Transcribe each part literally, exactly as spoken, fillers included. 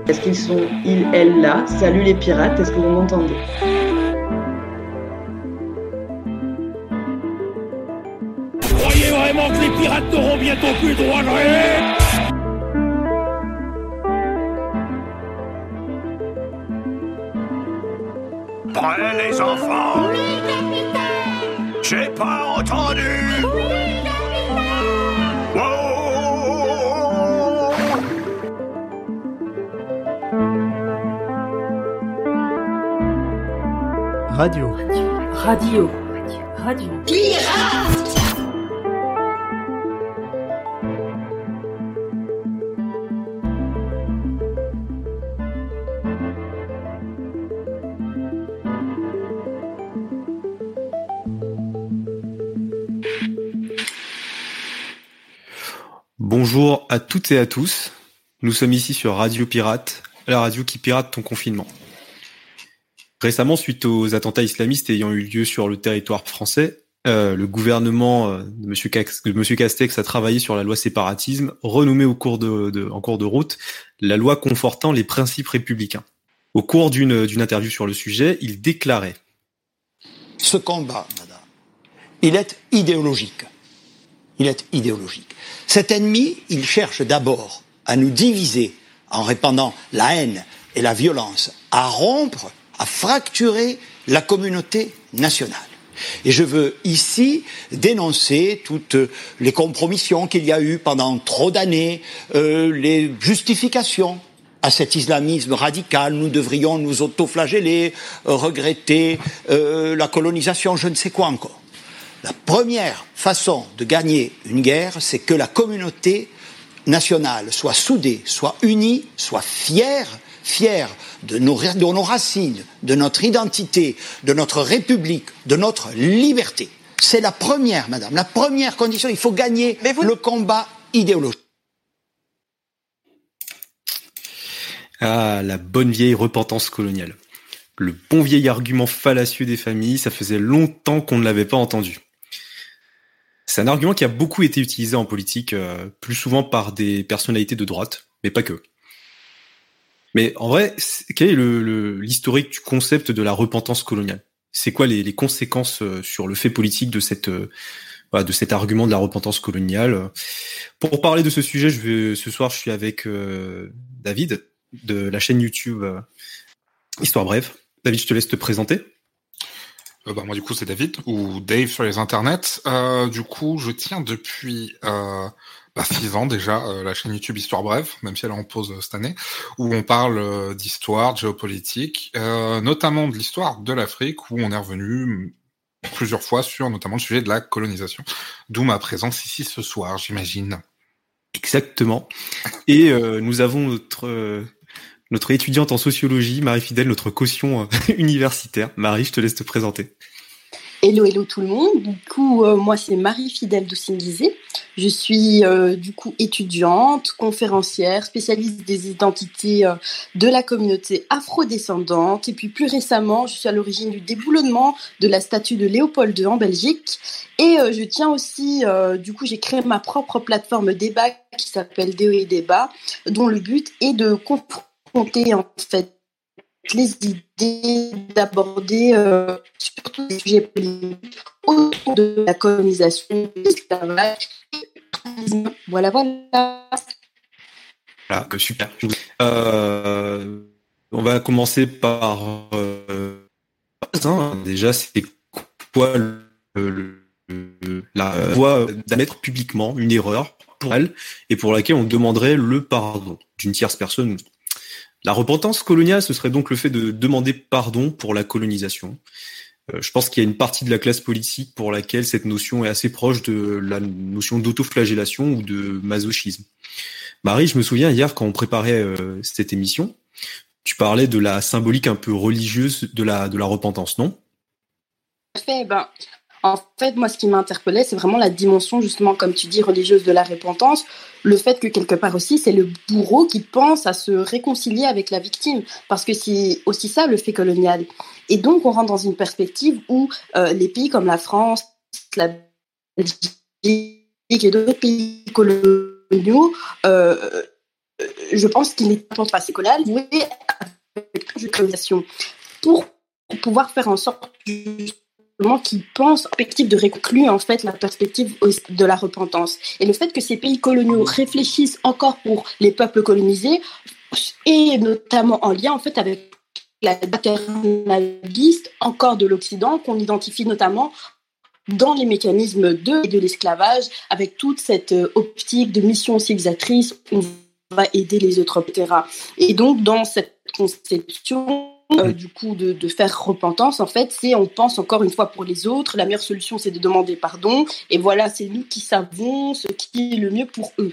Est-ce qu'ils sont, ils, elles, là? Salut les pirates, est-ce que vous m'entendez? Vous croyez vraiment que les pirates n'auront bientôt plus le droit de rêver? Prêts les enfants? Oui, capitaine! J'ai pas entendu! Oui, capitaine! Oh! Radio. Radio. Radio. Pirate! Bonjour à toutes et à tous. Nous sommes ici sur Radio Pirate, la radio qui pirate ton confinement. Récemment, suite aux attentats islamistes ayant eu lieu sur le territoire français, euh, le gouvernement euh, de Monsieur Cax- de Monsieur Castex a travaillé sur la loi séparatisme, renommée au cours de, de, en cours de route, la loi confortant les principes républicains. Au cours d'une, d'une interview sur le sujet, il déclarait: Ce combat, madame, il est idéologique. Il est idéologique. Cet ennemi, il cherche d'abord à nous diviser en répandant la haine et la violence, à rompre, à fracturer la communauté nationale. Et je veux ici dénoncer toutes les compromissions qu'il y a eu pendant trop d'années, euh, les justifications à cet islamisme radical. Nous devrions nous autoflageller, euh, regretter euh, la colonisation, je ne sais quoi encore. La première façon de gagner une guerre, c'est que la communauté nationale soit soudée, soit unie, soit fière, fière de nos, de nos racines, de notre identité, de notre République, de notre liberté. C'est la première, madame, la première condition. Il faut gagner vous... le combat idéologique. Ah, la bonne vieille repentance coloniale. Le bon vieil argument fallacieux des familles, ça faisait longtemps qu'on ne l'avait pas entendu. C'est un argument qui a beaucoup été utilisé en politique, euh, plus souvent par des personnalités de droite, mais pas que. Mais en vrai, quel est le, le, l'historique du concept de la repentance coloniale? C'est quoi les, les conséquences euh, sur le fait politique de cette, euh, voilà, de cet argument de la repentance coloniale? Pour parler de ce sujet, je vais, ce soir, je suis avec euh, David de la chaîne YouTube euh, Histoire Brève. David, je te laisse te présenter. Euh, bah, moi, du coup, c'est David, ou Dave sur les internets. Euh, du coup, je tiens depuis euh, bah, six ans déjà euh, la chaîne YouTube Histoire Brève, même si elle est en pause euh, cette année, où on parle euh, d'histoire, de géopolitique, euh, notamment de l'histoire de l'Afrique, où on est revenu plusieurs fois sur notamment le sujet de la colonisation. D'où ma présence ici ce soir, j'imagine. Exactement. Et euh, nous avons notre... Euh... Notre étudiante en sociologie, Marie Fidèle, notre caution euh, universitaire. Marie, je te laisse te présenter. Hello, hello tout le monde. Du coup, euh, moi, c'est Marie Fidèle Doucinguizé. Je suis euh, du coup étudiante, conférencière, spécialiste des identités euh, de la communauté afrodescendante. Et puis plus récemment, je suis à l'origine du déboulonnement de la statue de Léopold deux en Belgique. Et euh, je tiens aussi, euh, du coup, j'ai créé ma propre plateforme débat qui s'appelle D O E Débat, dont le but est de confronter compter en fait les idées, d'aborder euh, surtout des sujets politiques autour de la colonisation, de l'esclavage. Voilà, voilà. Voilà, super. Euh, on va commencer par euh, déjà, c'est quoi le, le, la voie d'admettre publiquement une erreur pour elle et pour laquelle on demanderait le pardon d'une tierce personne. La repentance coloniale, ce serait donc le fait de demander pardon pour la colonisation. Euh, je pense qu'il y a une partie de la classe politique pour laquelle cette notion est assez proche de la notion d'autoflagellation ou de masochisme. Marie, je me souviens hier quand on préparait euh, cette émission, tu parlais de la symbolique un peu religieuse de la de la repentance, non? Fait, ben, en fait, moi, ce qui m'interpellait, c'est vraiment la dimension, justement, comme tu dis, religieuse de la repentance. Le fait que, quelque part aussi, c'est le bourreau qui pense à se réconcilier avec la victime. Parce que c'est aussi ça, le fait colonial. Et donc, on rentre dans une perspective où euh, les pays comme la France, la Belgique et d'autres pays coloniaux euh, je pense qu'il est important à ces coloniales jouer avec la colonisation pour pouvoir faire en sorte qui pensent en perspective de réclure en fait la perspective de la repentance. Et le fait que ces pays coloniaux réfléchissent encore pour les peuples colonisés et notamment en lien en fait avec la paternaliste encore de l'Occident qu'on identifie notamment dans les mécanismes de, de l'esclavage avec toute cette optique de mission civilisatrice, on va aider les autres, et cetera. Et donc dans cette conception Euh, du coup de, de faire repentance, en fait, c'est on pense encore une fois pour les autres, la meilleure solution c'est de demander pardon, et voilà, c'est nous qui savons ce qui est le mieux pour eux.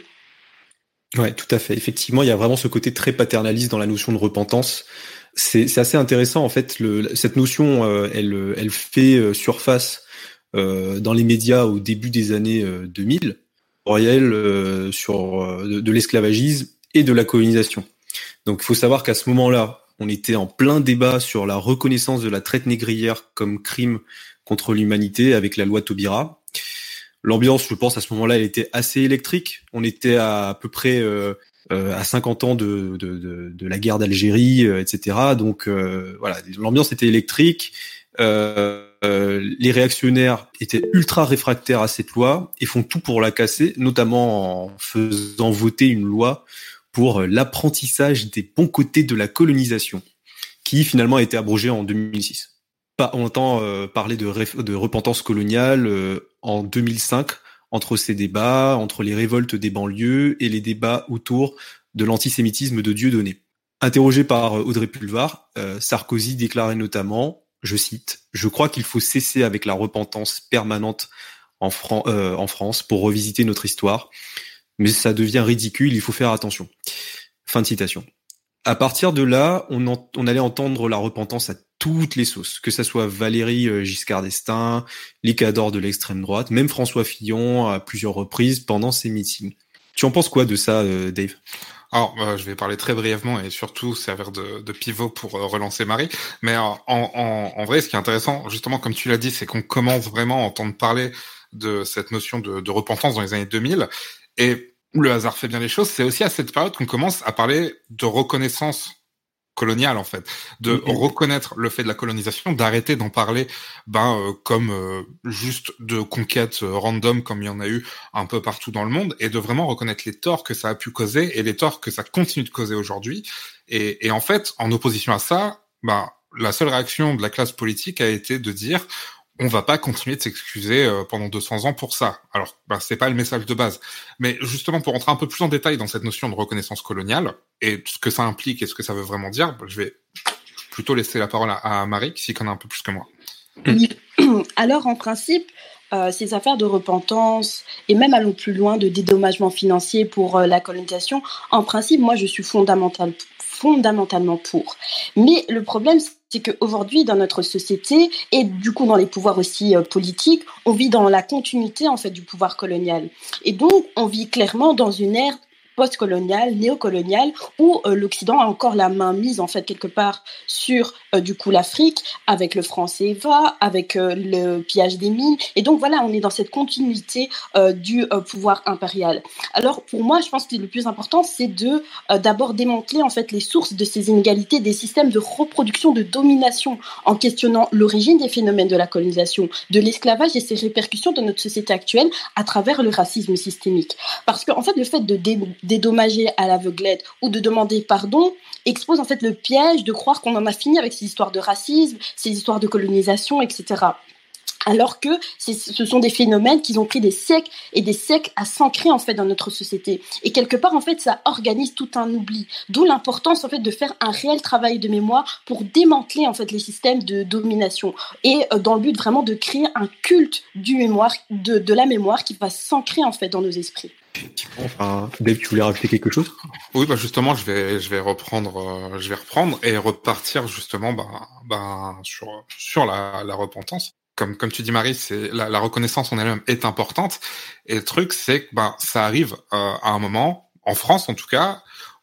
Ouais, tout à fait. Effectivement, il y a vraiment ce côté très paternaliste dans la notion de repentance. C'est, c'est assez intéressant, en fait, le, cette notion, euh, elle, elle fait surface euh, dans les médias au début des années euh, deux mille, réel euh, sur euh, de, de l'esclavagisme et de la colonisation. Donc, il faut savoir qu'à ce moment-là, on était en plein débat sur la reconnaissance de la traite négrière comme crime contre l'humanité avec la loi Taubira. L'ambiance, je pense, à ce moment-là, elle était assez électrique. On était à, à peu près euh, euh, à cinquante ans de, de, de, de la guerre d'Algérie, euh, et cetera. Donc euh, voilà, l'ambiance était électrique. Euh, euh, les réactionnaires étaient ultra réfractaires à cette loi et font tout pour la casser, notamment en faisant voter une loi pour l'apprentissage des bons côtés de la colonisation, qui finalement a été abrogée en deux mille six. Pas, on entend euh, parler de, réf- de repentance coloniale euh, en deux mille cinq, entre ces débats, entre les révoltes des banlieues et les débats autour de l'antisémitisme de Dieudonné. Interrogé par Audrey Pulvar, euh, Sarkozy déclarait notamment, je cite, « Je crois qu'il faut cesser avec la repentance permanente en, Fran- euh, en France pour revisiter notre histoire. Mais ça devient ridicule, il faut faire attention. » Fin de citation. À partir de là, on, en, on allait entendre la repentance à toutes les sauces, que ça soit Valéry Giscard d'Estaing, les cadors de l'extrême droite, même François Fillon à plusieurs reprises pendant ses meetings. Tu en penses quoi de ça, euh, Dave ? Alors, euh, je vais parler très brièvement et surtout servir de, de pivot pour euh, relancer Marie. Mais euh, en, en, en vrai, ce qui est intéressant, justement, comme tu l'as dit, c'est qu'on commence vraiment à entendre parler de cette notion de, de repentance dans les années deux mille. Et le hasard fait bien les choses, c'est aussi à cette période qu'on commence à parler de reconnaissance coloniale, en fait, de mmh. reconnaître le fait de la colonisation, d'arrêter d'en parler ben euh, comme euh, juste de conquête euh, random comme il y en a eu un peu partout dans le monde, et de vraiment reconnaître les torts que ça a pu causer et les torts que ça continue de causer aujourd'hui. Et, et en fait, en opposition à ça, ben la seule réaction de la classe politique a été de dire on va pas continuer de s'excuser euh, pendant deux cents ans pour ça. Alors, bah, c'est pas le message de base. Mais justement, pour rentrer un peu plus en détail dans cette notion de reconnaissance coloniale, et ce que ça implique et ce que ça veut vraiment dire, bah, je vais plutôt laisser la parole à, à Marie, qui s'y connaît un peu plus que moi. Oui. Alors, en principe, euh, ces affaires de repentance, et même allons plus loin, de dédommagement financier pour euh, la colonisation, en principe, moi, je suis fondamentale, fondamentalement pour. Mais le problème, c'est qu'aujourd'hui, dans notre société, et du coup dans les pouvoirs aussi euh, politiques, on vit dans la continuité en fait du pouvoir colonial. Et donc, on vit clairement dans une ère post-coloniale, néocoloniale, où euh, l'Occident a encore la main mise en fait quelque part sur euh, du coup l'Afrique, avec le franc C F A, avec euh, le pillage des mines. Et donc voilà, on est dans cette continuité euh, du euh, pouvoir impérial. Alors pour moi, je pense que le plus important, c'est de euh, d'abord démanteler en fait les sources de ces inégalités, des systèmes de reproduction, de domination, en questionnant l'origine des phénomènes de la colonisation, de l'esclavage et ses répercussions dans notre société actuelle à travers le racisme systémique. Parce que en fait, le fait de dé- dédommager à l'aveuglette ou de demander pardon expose en fait le piège de croire qu'on en a fini avec ces histoires de racisme, ces histoires de colonisation, et cetera. Alors que c'est, ce sont des phénomènes qui ont pris des siècles et des siècles à s'ancrer en fait dans notre société. Et quelque part en fait ça organise tout un oubli. D'où l'importance en fait de faire un réel travail de mémoire pour démanteler en fait les systèmes de domination et euh, dans le but vraiment de créer un culte du mémoire, de, de la mémoire qui va s'ancrer en fait dans nos esprits. Enfin, Dave, tu voulais rajouter quelque chose ? Oui, bah justement, je vais, je vais reprendre, euh, je vais reprendre et repartir justement, bah, bah sur, sur la, la repentance. Comme, comme tu dis, Marie, c'est la, la reconnaissance en elle-même est importante. Et le truc, c'est que bah, ça arrive euh, à un moment, en France en tout cas,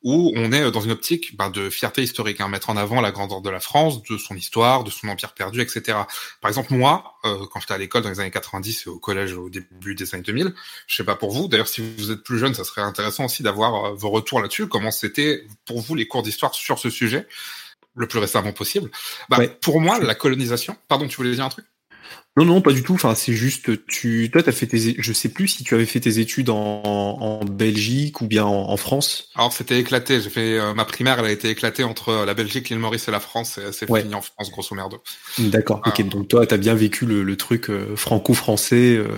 où on est dans une optique ben, de fierté historique, hein, mettre en avant la grandeur de la France, de son histoire, de son empire perdu, et cetera. Par exemple, moi, euh, quand j'étais à l'école dans les années quatre-vingt-dix et au collège au début des années deux mille, je sais pas pour vous, d'ailleurs si vous êtes plus jeune, ça serait intéressant aussi d'avoir euh, vos retours là-dessus, comment c'était pour vous les cours d'histoire sur ce sujet, le plus récemment possible. Bah, Ouais. pour moi, la colonisation... Pardon, tu voulais dire un truc ? Non, non, pas du tout. Enfin, c'est juste, tu, toi, t'as fait tes, je sais plus si tu avais fait tes études en, en Belgique ou bien en, en France. Alors, c'était éclaté. J'ai fait, euh, ma primaire, elle a été éclatée entre la Belgique, l'île Maurice et la France, et c'est Ouais. fini en France, grosso merdo. D'accord. Ah. Ok. Donc toi, t'as bien vécu le, le truc euh, franco-français euh,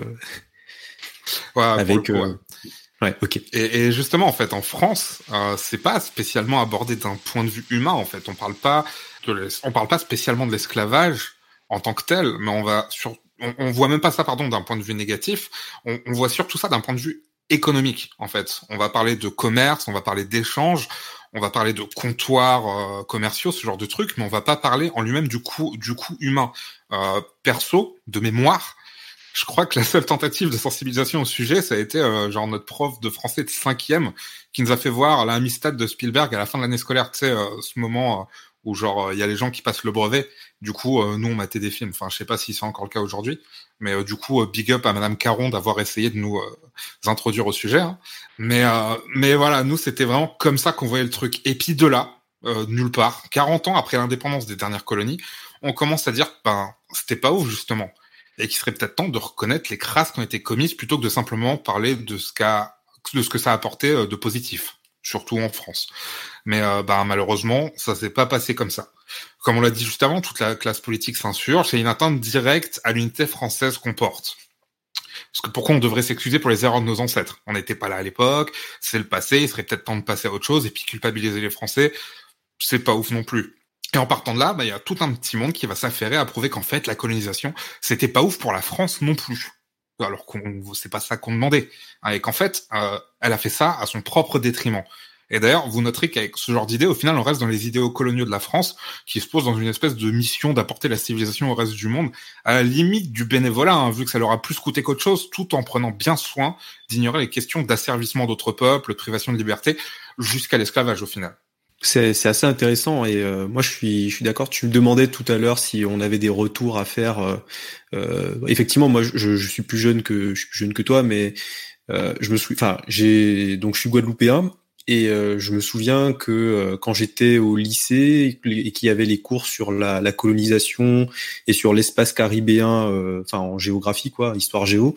Ouais, avec. pour le coup, ouais. euh, Ouais. Ok. Et, et justement, en fait, en France, euh, c'est pas spécialement abordé d'un point de vue humain. En fait, on parle pas de, l'es- on parle pas spécialement de l'esclavage en tant que tel, mais on va sur, on, on voit même pas ça, pardon, d'un point de vue négatif. On, on voit surtout ça d'un point de vue économique. En fait, on va parler de commerce, on va parler d'échanges, on va parler de comptoirs euh, commerciaux, ce genre de trucs, mais on va pas parler en lui-même du coût, du coût humain. Euh, perso, de mémoire. Je crois que la seule tentative de sensibilisation au sujet, ça a été euh, genre notre prof de français de cinquième qui nous a fait voir l'amistad de Spielberg à la fin de l'année scolaire. Tu sais, euh, ce moment euh, où genre il y a les gens qui passent le brevet. Du coup, euh, nous on matait des films. Enfin, je sais pas si c'est encore le cas aujourd'hui, mais euh, du coup, euh, big up à Madame Caron d'avoir essayé de nous euh, introduire au sujet. Hein. Mais euh, mais voilà, nous c'était vraiment comme ça qu'on voyait le truc. Et puis de là, euh, nulle part, quarante ans après l'indépendance des dernières colonies, on commence à dire ben c'était pas ouf justement. Et qu'il serait peut-être temps de reconnaître les crasses qui ont été commises plutôt que de simplement parler de ce qu'a, de ce que ça a apporté de positif, surtout en France. Mais euh, bah, malheureusement, ça s'est pas passé comme ça. Comme on l'a dit juste avant, toute la classe politique s'insurge, c'est une atteinte directe à l'unité française qu'on porte. Parce que pourquoi on devrait s'excuser pour les erreurs de nos ancêtres ? On n'était pas là à l'époque, c'est le passé, il serait peut-être temps de passer à autre chose, et puis culpabiliser les Français, c'est pas ouf non plus. Et en partant de là, bah, il y a tout un petit monde qui va s'affairer à prouver qu'en fait, la colonisation, c'était pas ouf pour la France non plus. Alors qu'on, c'est pas ça qu'on demandait. Hein, et qu'en fait, euh, elle a fait ça à son propre détriment. Et d'ailleurs, vous noterez qu'avec ce genre d'idées, au final, on reste dans les idéaux coloniaux de la France, qui se posent dans une espèce de mission d'apporter la civilisation au reste du monde, à la limite du bénévolat, hein, vu que ça leur a plus coûté qu'autre chose, tout en prenant bien soin d'ignorer les questions d'asservissement d'autres peuples, de privation de liberté, jusqu'à l'esclavage au final. C'est, c'est assez intéressant et euh, moi je suis, je suis d'accord. Tu me demandais tout à l'heure si on avait des retours à faire. Euh, euh, effectivement, moi je, je suis plus jeune que je suis plus jeune que toi, mais euh, je me souviens. Enfin, j'ai donc je suis guadeloupéen et euh, je me souviens que euh, quand j'étais au lycée et qu'il y avait les cours sur la, la colonisation et sur l'espace caribéen, euh, enfin en géographie quoi, histoire géo.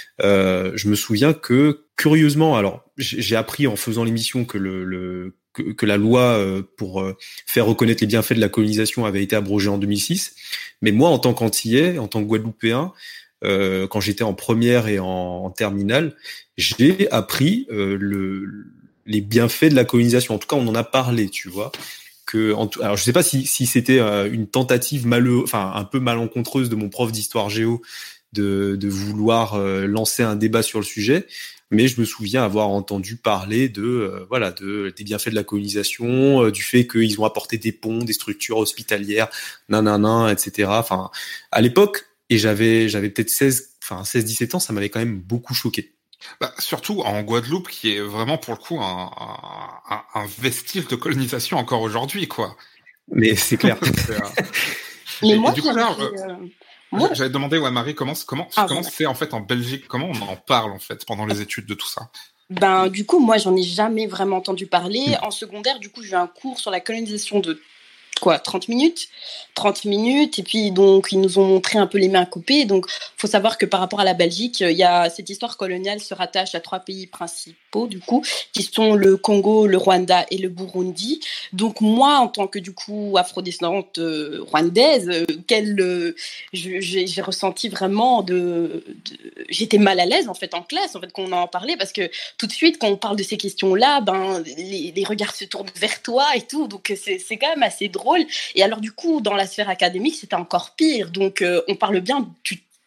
Euh, je me souviens que curieusement, alors j'ai appris en faisant l'émission que le, le que, que la loi euh, pour euh, faire reconnaître les bienfaits de la colonisation avait été abrogée en deux mille six. Mais moi, en tant qu'Antillais, en tant que Guadeloupéen, euh, quand j'étais en première et en, en terminale, j'ai appris euh, le, les bienfaits de la colonisation. En tout cas, on en a parlé, tu vois. Que, en tout, alors, je sais pas si, si c'était euh, une tentative malheureuse, enfin un peu malencontreuse de mon prof d'histoire géo de, de vouloir euh, lancer un débat sur le sujet. Mais je me souviens avoir entendu parler de euh, voilà de des bienfaits de la colonisation, euh, du fait qu'ils ont apporté des ponts, des structures hospitalières, nanana, et cetera. Enfin, à l'époque, et j'avais j'avais peut-être seize, enfin seize dix-sept ans, ça m'avait quand même beaucoup choqué. Bah, surtout en Guadeloupe, qui est vraiment pour le coup un, un, un vestige de colonisation encore aujourd'hui, quoi. Mais c'est clair. c'est, euh... Mais et, moi, et du coup, là, j'avais, euh, euh, moi- j'avais demandé ouais, Marie comment comment Ah, comment voilà. c'est en fait en Belgique, comment on en parle en fait pendant les études de tout ça. Ben, du coup, moi, j'en ai jamais vraiment entendu parler. Mm. En secondaire, du coup, j'ai eu un cours sur la colonisation de quoi, trente minutes trente minutes, et puis donc ils nous ont montré un peu les mains coupées. Donc faut savoir que par rapport à la Belgique, il y a cette histoire coloniale se rattache à trois pays principaux du coup, qui sont le Congo, le Rwanda et le Burundi. Donc moi, en tant que du coup afrodescendante euh, rwandaise, euh, quelle, euh, je- j'ai, j'ai ressenti vraiment de, de- j'étais mal à l'aise en fait en classe, en fait qu'on en parlait, parce que tout de suite quand on parle de ces questions-là, ben les, les regards se tournent vers toi et tout. Donc c'est, c'est quand même assez drôle. Et alors du coup, dans la sphère académique, c'était encore pire. Donc, euh, on parle bien du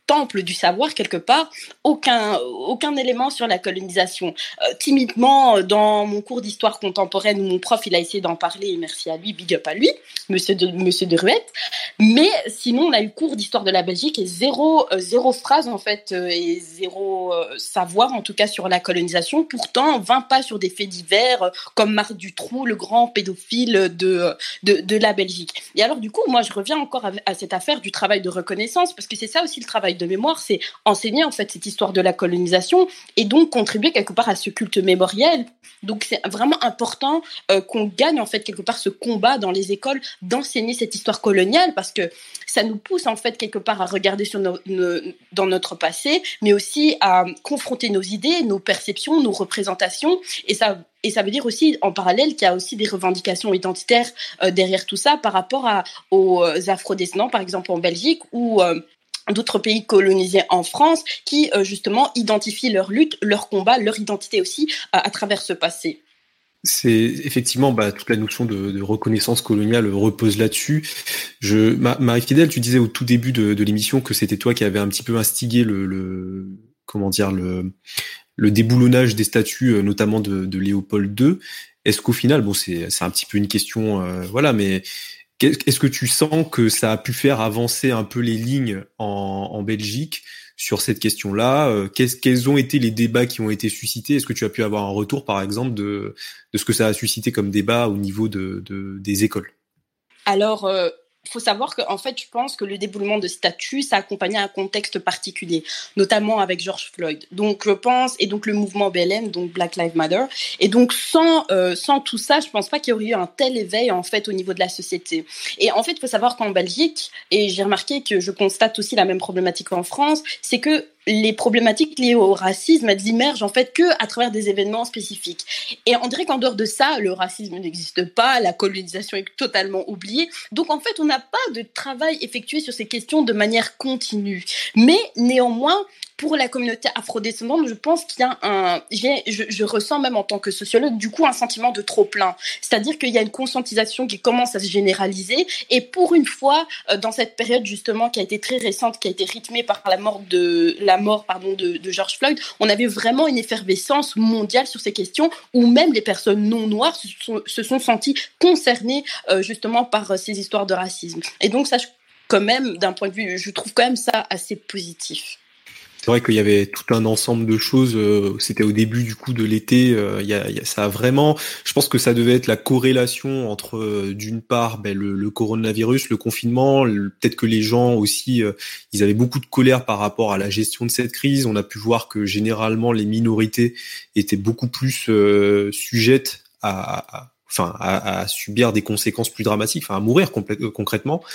temple du savoir quelque part, aucun, aucun élément sur la colonisation. Euh, timidement, dans mon cours d'histoire contemporaine, où mon prof il a essayé d'en parler, et merci à lui, big up à lui, monsieur de, monsieur de Ruette. Mais sinon, on a eu cours d'histoire de la Belgique et zéro, euh, zéro phrase en fait, euh, et zéro euh, savoir en tout cas sur la colonisation. Pourtant, vingt pages sur des faits divers, euh, comme Marc Dutroux, le grand pédophile de, de, de la Belgique. Et alors du coup, moi je reviens encore à, à cette affaire du travail de reconnaissance, parce que c'est ça aussi le travail de mémoire, c'est enseigner en fait cette histoire de la colonisation et donc contribuer quelque part à ce culte mémoriel. Donc c'est vraiment important euh, qu'on gagne en fait quelque part ce combat dans les écoles d'enseigner cette histoire coloniale, parce que ça nous pousse en fait quelque part à regarder sur nos, nos, dans notre passé, mais aussi à confronter nos idées, nos perceptions, nos représentations, et ça Et ça veut dire aussi, en parallèle, qu'il y a aussi des revendications identitaires euh, derrière tout ça par rapport à, aux afrodescendants, par exemple en Belgique, ou euh, d'autres pays colonisés en France, qui euh, justement identifient leur lutte, leur combat, leur identité aussi euh, à travers ce passé. C'est effectivement bah, toute la notion de, de reconnaissance coloniale repose là-dessus. Je, Marie-Fidèle, tu disais au tout début de, de l'émission que c'était toi qui avais un petit peu instigé le, le comment dire le le déboulonnage des statuts, notamment de, de Léopold deux. Est-ce qu'au final, bon, c'est, c'est un petit peu une question, euh, voilà, mais est-ce que tu sens que ça a pu faire avancer un peu les lignes en, en Belgique sur cette question-là? Qu'est-ce, quels ont été les débats qui ont été suscités? Est-ce que tu as pu avoir un retour, par exemple, de, de ce que ça a suscité comme débat au niveau de, de, des écoles? Alors, euh... il faut savoir qu'en fait, je pense que le déboulement de statut, ça accompagnait un contexte particulier, notamment avec George Floyd. Donc, je pense, et donc le mouvement B L M, donc Black Lives Matter. Et donc, sans, euh, sans tout ça, je pense pas qu'il y aurait eu un tel éveil, en fait, au niveau de la société. Et en fait, il faut savoir qu'en Belgique, et j'ai remarqué que je constate aussi la même problématique en France, c'est que les problématiques liées au racisme, elles émergent en fait que à travers des événements spécifiques. Et on dirait qu'en dehors de ça, le racisme n'existe pas, la colonisation est totalement oubliée. Donc en fait, on n'a pas de travail effectué sur ces questions de manière continue. Mais néanmoins, pour la communauté afrodescendante, je pense qu'il y a un, j'ai, je, je ressens même en tant que sociologue, du coup, un sentiment de trop-plein. C'est-à-dire qu'il y a une conscientisation qui commence à se généraliser. Et pour une fois, dans cette période justement qui a été très récente, qui a été rythmée par la mort de la mort pardon de, de George Floyd, on avait vraiment une effervescence mondiale sur ces questions, où même les personnes non noires se sont, se sont senties concernées euh, justement par ces histoires de racisme. Et donc ça, quand même, d'un point de vue, je trouve quand même ça assez positif. C'est vrai qu'il y avait tout un ensemble de choses. Euh, c'était au début du coup de l'été. Euh, il y a, il y a, ça a vraiment. Je pense que ça devait être la corrélation entre euh, d'une part ben, le, le coronavirus, le confinement. Le, peut-être que les gens aussi, euh, ils avaient beaucoup de colère par rapport à la gestion de cette crise. On a pu voir que généralement les minorités étaient beaucoup plus euh, sujettes à, à enfin à, à subir des conséquences plus dramatiques, enfin à mourir complè- concrètement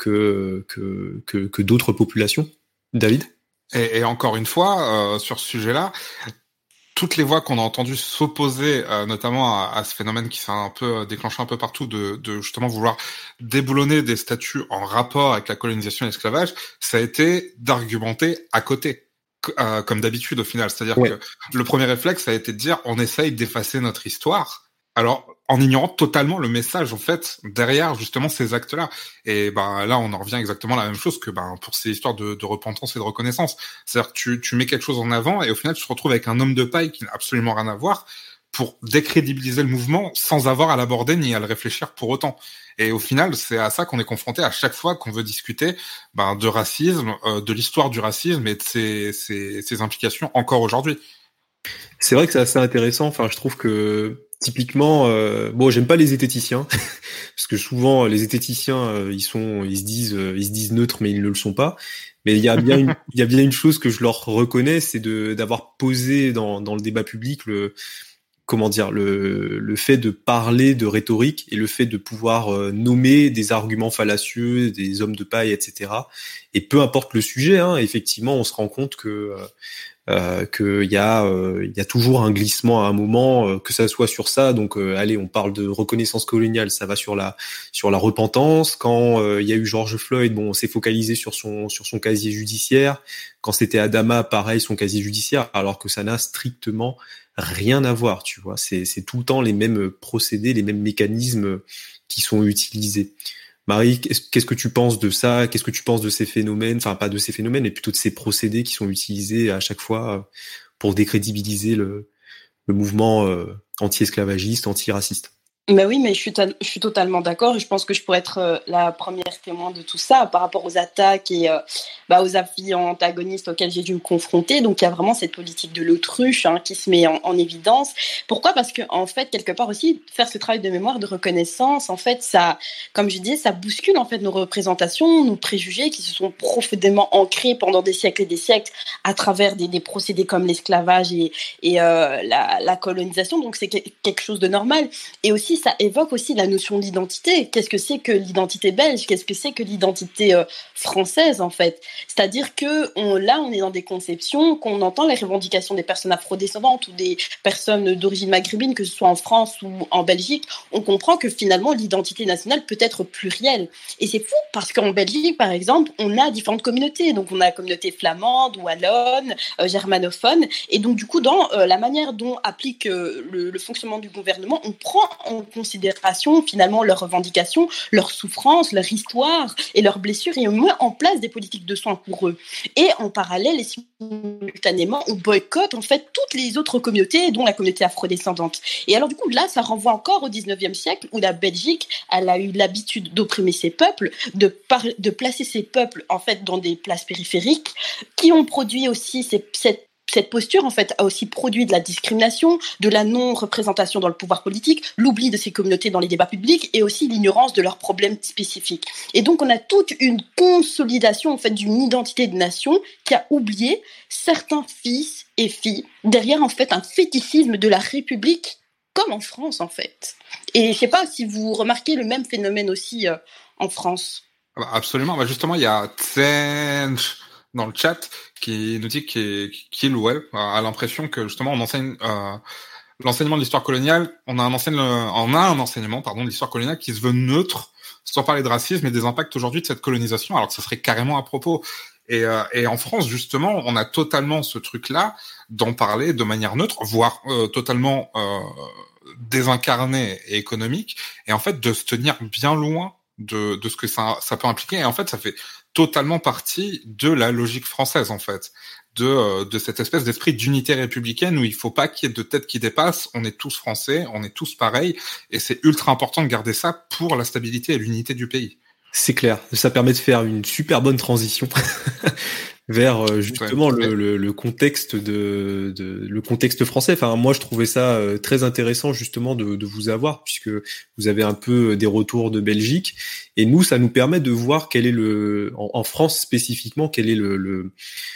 que que que, que d'autres populations. David? Et, et encore une fois, euh, sur ce sujet-là, toutes les voix qu'on a entendues s'opposer, euh, notamment à, à ce phénomène qui s'est un peu déclenché un peu partout, de, de justement vouloir déboulonner des statuts en rapport avec la colonisation et l'esclavage, ça a été d'argumenter à côté, euh, comme d'habitude au final. C'est-à-dire ouais. que le premier réflexe, ça a été de dire on essaye d'effacer notre histoire, alors en ignorant totalement le message en fait derrière justement ces actes-là. Et ben là on en revient exactement à la même chose que ben pour ces histoires de, de repentance et de reconnaissance. C'est-à-dire que tu, tu mets quelque chose en avant et au final tu te retrouves avec un homme de paille qui n'a absolument rien à voir pour décrédibiliser le mouvement sans avoir à l'aborder ni à le réfléchir pour autant. Et au final c'est à ça qu'on est confronté à chaque fois qu'on veut discuter ben de racisme, euh, de l'histoire du racisme et de ses, ses, ses implications encore aujourd'hui. C'est vrai que c'est assez intéressant. Enfin, je trouve que typiquement, euh, bon, j'aime pas les zététiciens parce que souvent les zététiciens, euh, ils sont, ils se disent, euh, ils se disent neutres, mais ils ne le sont pas. Mais il y a bien, une, il y a bien une chose que je leur reconnais, c'est de d'avoir posé dans dans le débat public le, comment dire, le le fait de parler de rhétorique et le fait de pouvoir euh, nommer des arguments fallacieux, des hommes de paille, et cetera. Et peu importe le sujet, hein, effectivement, on se rend compte que euh, Euh, qu'il y a euh, il y a toujours un glissement à un moment, euh, que ça soit sur ça. Donc euh, allez, on parle de reconnaissance coloniale, ça va sur la sur la repentance. Quand euh, il y a eu George Floyd, bon, on s'est focalisé sur son sur son casier judiciaire. Quand c'était Adama, pareil, son casier judiciaire, alors que ça n'a strictement rien à voir, tu vois. C'est c'est tout le temps les mêmes procédés, les mêmes mécanismes qui sont utilisés. Marie, qu'est-ce que tu penses de ça? Qu'est-ce que tu penses de ces phénomènes? Enfin, pas de ces phénomènes, mais plutôt de ces procédés qui sont utilisés à chaque fois pour décrédibiliser le, le mouvement euh, anti-esclavagiste, anti-raciste. Ben oui, mais je suis, ta- je suis totalement d'accord. Je pense que je pourrais être euh, la première témoin de tout ça par rapport aux attaques et euh, bah, aux avis antagonistes auxquels j'ai dû me confronter. Donc, il y a vraiment cette politique de l'autruche hein, qui se met en, en évidence. Pourquoi ? Parce que, en fait, quelque part aussi, faire ce travail de mémoire, de reconnaissance, en fait, ça, comme je disais, ça bouscule en fait nos représentations, nos préjugés qui se sont profondément ancrés pendant des siècles et des siècles à travers des, des procédés comme l'esclavage et, et euh, la, la colonisation. Donc, c'est que- quelque chose de normal. Et aussi, ça évoque aussi la notion d'identité. Qu'est-ce que c'est que l'identité belge ? Qu'est-ce que c'est que l'identité euh, française, en fait ? C'est-à-dire que on, là, on est dans des conceptions, qu'on entend les revendications des personnes afrodescendantes ou des personnes d'origine maghrébine, que ce soit en France ou en Belgique, on comprend que finalement, l'identité nationale peut être plurielle. Et c'est fou, parce qu'en Belgique, par exemple, on a différentes communautés. Donc, on a la communauté flamande, wallonne, euh, germanophone. Et donc, du coup, dans euh, la manière dont applique euh, le, le fonctionnement du gouvernement, on prend en considération finalement leurs revendications, leurs souffrances, leur histoire et leurs blessures et on met en place des politiques de soins pour eux. Et en parallèle et simultanément, on boycotte en fait toutes les autres communautés, dont la communauté afrodescendante. Et alors du coup, là, ça renvoie encore au dix-neuvième siècle où la Belgique, elle a eu l'habitude d'opprimer ses peuples, de, par- de placer ses peuples en fait dans des places périphériques qui ont produit aussi ces, cette Cette posture, en fait, a aussi produit de la discrimination, de la non-représentation dans le pouvoir politique, l'oubli de ces communautés dans les débats publics et aussi l'ignorance de leurs problèmes spécifiques. Et donc, on a toute une consolidation, en fait, d'une identité de nation qui a oublié certains fils et filles derrière, en fait, un fétichisme de la République, comme en France, en fait. Et je sais pas si vous remarquez le même phénomène aussi euh, en France. Ah bah, absolument. Bah, justement, il y a Tsench dans le chat qui nous dit qu'il qu'il ou elle a l'impression que justement on enseigne euh, l'enseignement de l'histoire coloniale. On a un enseigne, on a un enseignement pardon de l'histoire coloniale qui se veut neutre sans parler de racisme et des impacts aujourd'hui de cette colonisation, alors que ça serait carrément à propos. Et, euh, et en France, justement, on a totalement ce truc-là d'en parler de manière neutre, voire euh, totalement euh, désincarné et économique, et en fait de se tenir bien loin de, de ce que ça, ça peut impliquer. Et en fait, ça fait totalement partie de la logique française, en fait, de, euh, de cette espèce d'esprit d'unité républicaine où il faut pas qu'il y ait de tête qui dépasse. On est tous français, on est tous pareils, et c'est ultra important de garder ça pour la stabilité et l'unité du pays. C'est clair, ça permet de faire une super bonne transition vers euh, justement Ouais. le, le, le contexte de, de le contexte français. Enfin, moi, je trouvais ça euh, très intéressant justement de, de vous avoir, puisque vous avez un peu des retours de Belgique, et nous, ça nous permet de voir quel est le en, en France spécifiquement quel est le, le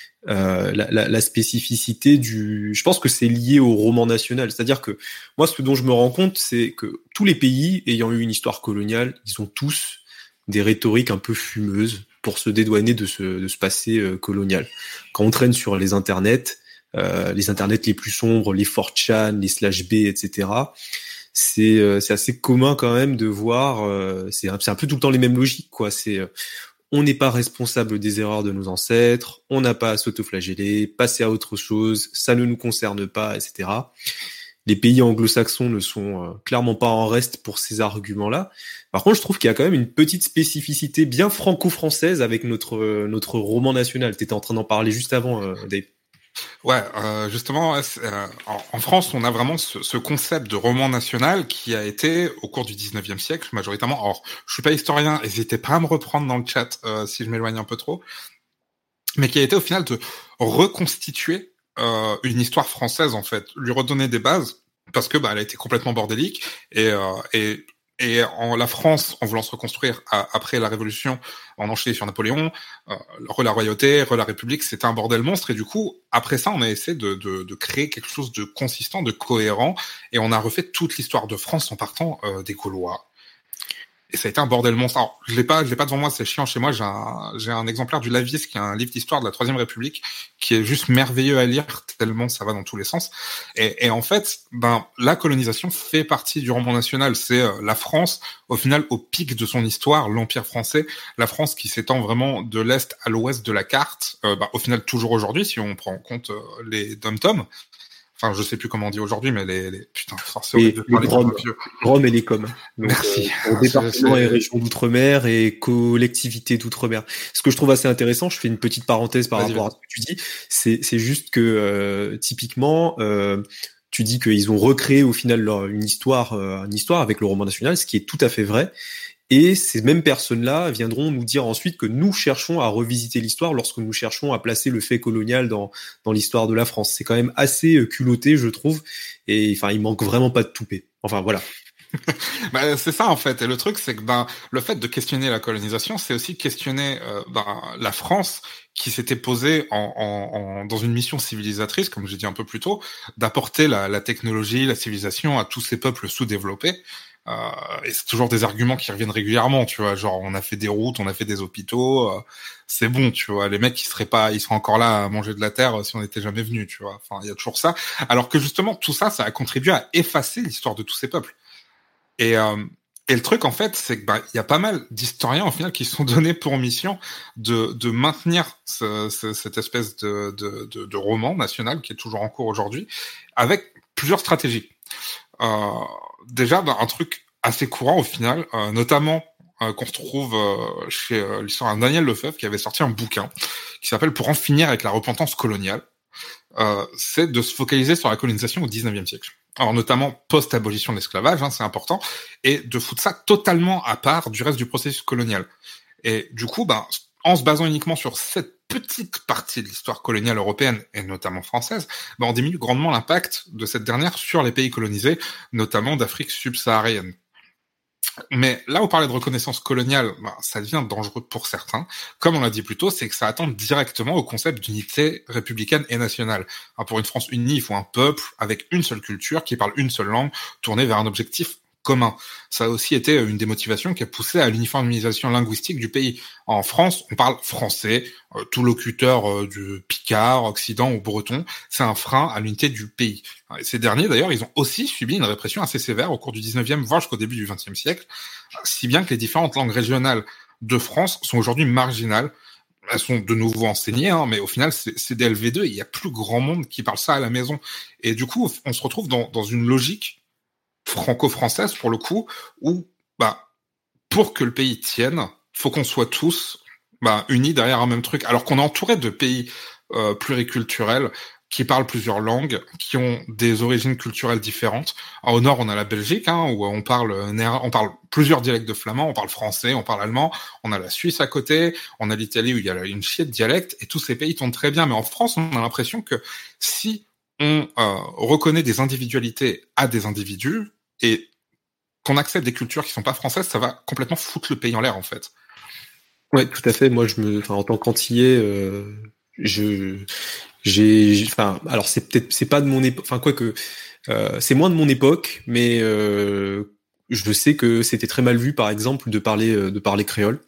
euh, la, la, la spécificité du. Je pense que c'est lié au roman national, c'est-à-dire que moi, ce dont je me rends compte, c'est que tous les pays ayant eu une histoire coloniale, ils ont tous des rhétoriques un peu fumeuses pour se dédouaner de ce, de ce passé euh, colonial. Quand on traîne sur les internets, euh, les internets les plus sombres, les four chan, les slash B, et cetera, c'est, euh, c'est assez commun quand même de voir, euh, c'est, un, c'est un peu tout le temps les mêmes logiques, quoi. C'est, euh, on n'est pas responsable des erreurs de nos ancêtres, on n'a pas à s'autoflageller, passer à autre chose, ça ne nous concerne pas, et cetera. Les pays anglo-saxons ne sont euh, clairement pas en reste pour ces arguments-là. Par contre, je trouve qu'il y a quand même une petite spécificité bien franco-française avec notre euh, notre roman national. Tu étais en train d'en parler juste avant, euh, Dave. Ouais, euh, justement, euh, en, en France, on a vraiment ce, ce concept de roman national qui a été, au cours du dix-neuvième siècle, majoritairement... Alors, je suis pas historien, n'hésitez pas à me reprendre dans le chat euh, si je m'éloigne un peu trop, mais qui a été au final de reconstituer euh, une histoire française, en fait, lui redonner des bases, parce que bah, elle a été complètement bordélique, et... Euh, et Et en la France, en voulant se reconstruire à, après la Révolution, en enchaînant sur Napoléon, euh, re la royauté, re la République, c'était un bordel monstre. Et du coup, après ça, on a essayé de, de, de créer quelque chose de consistant, de cohérent. Et on a refait toute l'histoire de France en partant euh, des Gaulois. Et ça a été un bordel monstre. Alors, je l'ai pas, je l'ai pas devant moi, c'est chiant chez moi. J'ai un, j'ai un exemplaire du Lavis, qui est un livre d'histoire de la Troisième République, qui est juste merveilleux à lire, tellement ça va dans tous les sens. Et, et en fait, ben, la colonisation fait partie du roman national. C'est euh, la France, au final, au pic de son histoire, l'Empire français, la France qui s'étend vraiment de l'Est à l'Ouest de la carte, euh, ben, au final, toujours aujourd'hui, si on prend en compte euh, les dom-toms. Enfin, je sais plus comment on dit aujourd'hui, mais les, les... putain, forcément, Les, de les parler comme Roms, un vieux. Roms et les Com. Donc, Merci. euh, pour département C'est- et région d'outre-mer et collectivité d'outre-mer. Ce que je trouve assez intéressant, je fais une petite parenthèse par Vas-y, rapport à vas-y. ce que tu dis, c'est, c'est juste que euh, typiquement, euh, tu dis qu'ils ont recréé au final leur, une histoire, euh, une histoire avec le roman national, ce qui est tout à fait vrai. Et ces mêmes personnes-là viendront nous dire ensuite que nous cherchons à revisiter l'histoire lorsque nous cherchons à placer le fait colonial dans, dans l'histoire de la France. C'est quand même assez euh, culotté, je trouve. Et enfin, il manque vraiment pas de toupet. Enfin, voilà. Bah, c'est ça en fait. Et le truc, c'est que ben le fait de questionner la colonisation, c'est aussi questionner euh, ben, la France qui s'était posée en, en, en, dans une mission civilisatrice, comme j'ai dit un peu plus tôt, d'apporter la, la technologie, la civilisation à tous ces peuples sous-développés. Euh, et c'est toujours des arguments qui reviennent régulièrement, tu vois. Genre, on a fait des routes, on a fait des hôpitaux, euh, c'est bon, tu vois. Les mecs, ils seraient pas, ils seraient encore là à manger de la terre si on n'était jamais venus, tu vois. Enfin, il y a toujours ça. Alors que justement, tout ça, ça a contribué à effacer l'histoire de tous ces peuples. Et, euh, et le truc, en fait, c'est que bah, il y a pas mal d'historiens, au final, qui se sont donnés pour mission de, de maintenir ce, ce, cette espèce de, de, de, de roman national qui est toujours en cours aujourd'hui, avec plusieurs stratégies. Euh, déjà, bah, un truc assez courant, au final, euh, notamment euh, qu'on retrouve euh, chez euh, l'historien Daniel Lefebvre, qui avait sorti un bouquin qui s'appelle « Pour en finir avec la repentance coloniale ». Euh, c'est de se focaliser sur la colonisation au dix-neuvième siècle. Alors notamment post-abolition de l'esclavage, hein, c'est important, et de foutre ça totalement à part du reste du processus colonial. Et du coup, ben, en se basant uniquement sur cette petite partie de l'histoire coloniale européenne, et notamment française, ben, on diminue grandement l'impact de cette dernière sur les pays colonisés, notamment d'Afrique subsaharienne. Mais là où parler de reconnaissance coloniale, ben, ça devient dangereux pour certains. Comme on l'a dit plus tôt, c'est que ça attend directement au concept d'unité républicaine et nationale. Alors, pour une France unie, il faut un peuple avec une seule culture, qui parle une seule langue, tourné vers un objectif commun. Ça a aussi été une des motivations qui a poussé à l'uniformisation linguistique du pays. En France, on parle français, euh, tout locuteur euh, du Picard, Occident ou Breton, c'est un frein à l'unité du pays. Et ces derniers, d'ailleurs, ils ont aussi subi une répression assez sévère au cours du dix-neuvième, voire jusqu'au début du vingtième siècle, si bien que les différentes langues régionales de France sont aujourd'hui marginales. Elles sont de nouveau enseignées, hein, mais au final, c'est, c'est des L V deux, et il y a plus grand monde qui parle ça à la maison. Et du coup, on se retrouve dans, dans une logique franco-française, pour le coup, où, bah, pour que le pays tienne, faut qu'on soit tous, bah, unis derrière un même truc. Alors qu'on est entouré de pays euh, pluriculturels, qui parlent plusieurs langues, qui ont des origines culturelles différentes. Alors, au nord, on a la Belgique, hein, où on parle on parle plusieurs dialectes de flamand, on parle français, on parle allemand, on a la Suisse à côté, on a l'Italie où il y a une chier de dialectes, et tous ces pays tournent très bien. Mais en France, on a l'impression que si on euh, reconnaît des individualités à des individus, et qu'on accepte des cultures qui sont pas françaises, ça va complètement foutre le pays en l'air, en fait. Ouais, tout à fait. Moi, je me, enfin, en tant qu'antillais, euh, je, j'ai, enfin, alors c'est peut-être, c'est pas de mon époque, enfin quoi que, euh, c'est moins de mon époque, mais euh, je sais que c'était très mal vu, par exemple, de parler, de parler créole.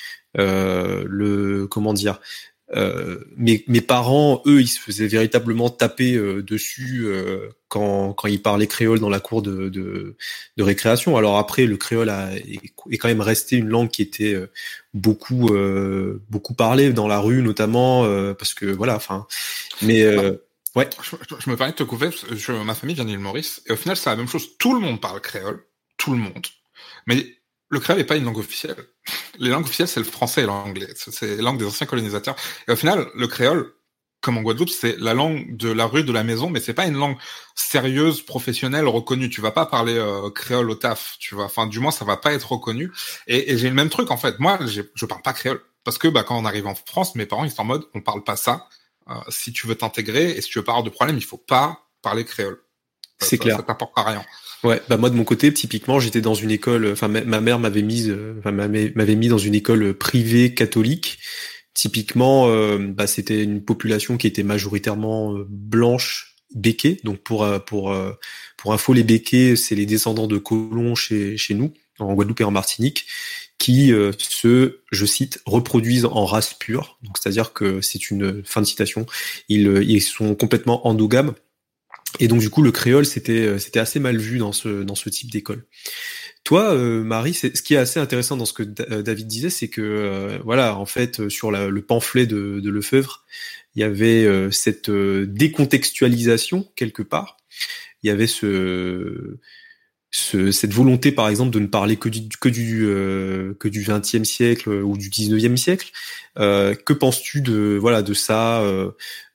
Euh, le, comment dire. Euh, mes, mes parents, eux, ils se faisaient véritablement taper euh, dessus euh, quand, quand ils parlaient créole dans la cour de, de, de récréation. Alors après, le créole a, est, est quand même resté une langue qui était euh, beaucoup euh, beaucoup parlée dans la rue, notamment euh, parce que voilà. Enfin, mais euh, ouais. Je, je, je me permets de te couper. Parce que je, ma famille vient d'Île Maurice, et au final, c'est la même chose. Tout le monde parle créole, tout le monde, mais le créole n'est pas une langue officielle. Les langues officielles, c'est le français et l'anglais. C'est les langues des anciens colonisateurs. Et au final, le créole, comme en Guadeloupe, c'est la langue de la rue, de la maison, mais c'est pas une langue sérieuse, professionnelle, reconnue. Tu vas pas parler euh, créole au taf, tu vois. Enfin, du moins, ça va pas être reconnu. Et, et j'ai le même truc, en fait. Moi, j'ai, je parle pas créole. Parce que, bah, quand on arrive en France, mes parents, ils sont en mode, on parle pas ça. Euh, si tu veux t'intégrer et si tu veux pas avoir de problème, il faut pas parler créole. Ça, c'est ça, clair. Ça t'apporte à rien. Ouais, bah moi de mon côté, typiquement, j'étais dans une école, enfin ma, ma mère m'avait mise, enfin m'avait, m'avait mis dans une école privée catholique. Typiquement, euh, bah c'était une population qui était majoritairement euh, blanche, béquée. Donc pour pour pour info, les béquets, c'est les descendants de colons chez chez nous, en Guadeloupe et en Martinique, qui euh, se, je cite, reproduisent en race pure. Donc c'est-à-dire que c'est une fin de citation. Ils ils sont complètement endogames. Et donc du coup le créole c'était c'était assez mal vu dans ce dans ce type d'école. Toi, euh, Marie, c'est, ce qui est assez intéressant dans ce que D- euh, David disait, c'est que euh, voilà, en fait, euh, sur la, le pamphlet de, de Lefebvre, il y avait euh, cette euh, décontextualisation quelque part. Il y avait ce, ce, cette volonté, par exemple, de ne parler que du que du euh, que du vingtième siècle ou du dix-neuvième siècle. Euh, que penses-tu de voilà de ça, euh,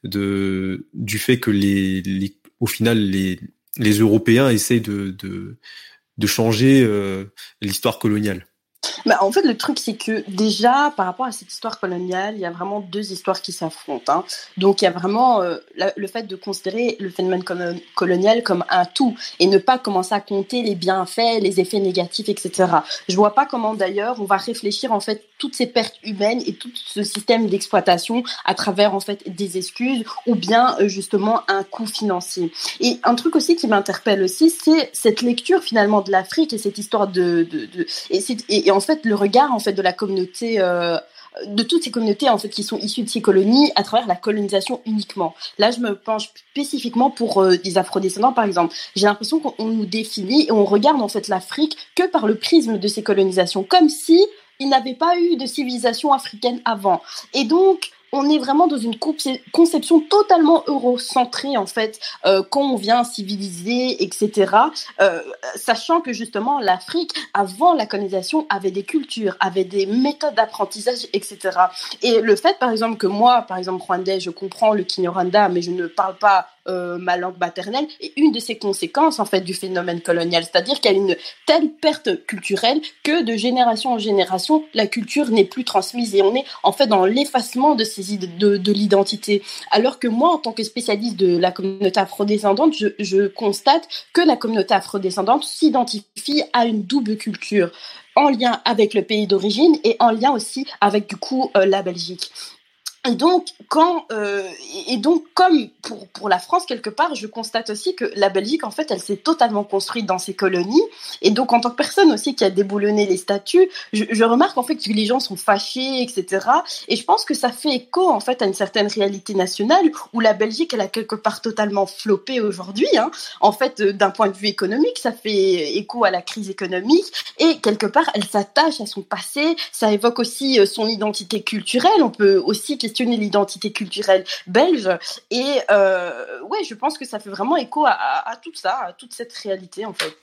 de du fait que les, les au final les les Européens essayent de de de changer euh, l'histoire coloniale? Bah, en fait, le truc, c'est que déjà, par rapport à cette histoire coloniale, il y a vraiment deux histoires qui s'affrontent. Hein. Donc, il y a vraiment euh, la, le fait de considérer le phénomène colo- colonial comme un tout et ne pas commencer à compter les bienfaits, les effets négatifs, et cetera. Je vois pas comment, d'ailleurs, on va réfléchir, en fait, toutes ces pertes humaines et tout ce système d'exploitation à travers, en fait, des excuses ou bien, euh, justement, un coût financier. Et un truc aussi qui m'interpelle aussi, c'est cette lecture, finalement, de l'Afrique et cette histoire de... de, de et, c'est, et, et en fait, le regard en fait de la communauté, euh, de toutes ces communautés en fait qui sont issues de ces colonies à travers la colonisation uniquement. Là, je me penche spécifiquement pour euh, des afrodescendants par exemple. J'ai l'impression qu'on nous définit et on regarde en fait l'Afrique que par le prisme de ces colonisations, comme si il n'avait pas eu de civilisation africaine avant. Et donc on est vraiment dans une conception totalement eurocentrée, en fait, euh, quand on vient civiliser, et cetera. Euh, sachant que, justement, l'Afrique, avant la colonisation, avait des cultures, avait des méthodes d'apprentissage, et cetera. Et le fait, par exemple, que moi, par exemple, rwandais, je comprends le Kinyarwanda, mais je ne parle pas euh, ma langue maternelle, est une de ces conséquences, en fait, du phénomène colonial. C'est-à-dire qu'il y a une telle perte culturelle que, de génération en génération, la culture n'est plus transmise. Et on est, en fait, dans l'effacement de ces De, de, de l'identité. Alors que moi, en tant que spécialiste de la communauté afrodescendante, je, je constate que la communauté afrodescendante s'identifie à une double culture, en lien avec le pays d'origine et en lien aussi avec, du coup, euh, la Belgique. Et donc, quand, euh, et donc, comme pour, pour la France, quelque part, je constate aussi que la Belgique, en fait, elle s'est totalement construite dans ses colonies. Et donc, en tant que personne aussi qui a déboulonné les statuts, je, je remarque, en fait, que les gens sont fâchés, et cetera. Et je pense que ça fait écho, en fait, à une certaine réalité nationale où la Belgique, elle a quelque part totalement floppé aujourd'hui. Hein. En fait, d'un point de vue économique, ça fait écho à la crise économique. Et quelque part, elle s'attache à son passé. Ça évoque aussi son identité culturelle. On peut aussi questionner l'identité culturelle belge et euh, ouais, je pense que ça fait vraiment écho à, à, à tout ça, à toute cette réalité en fait.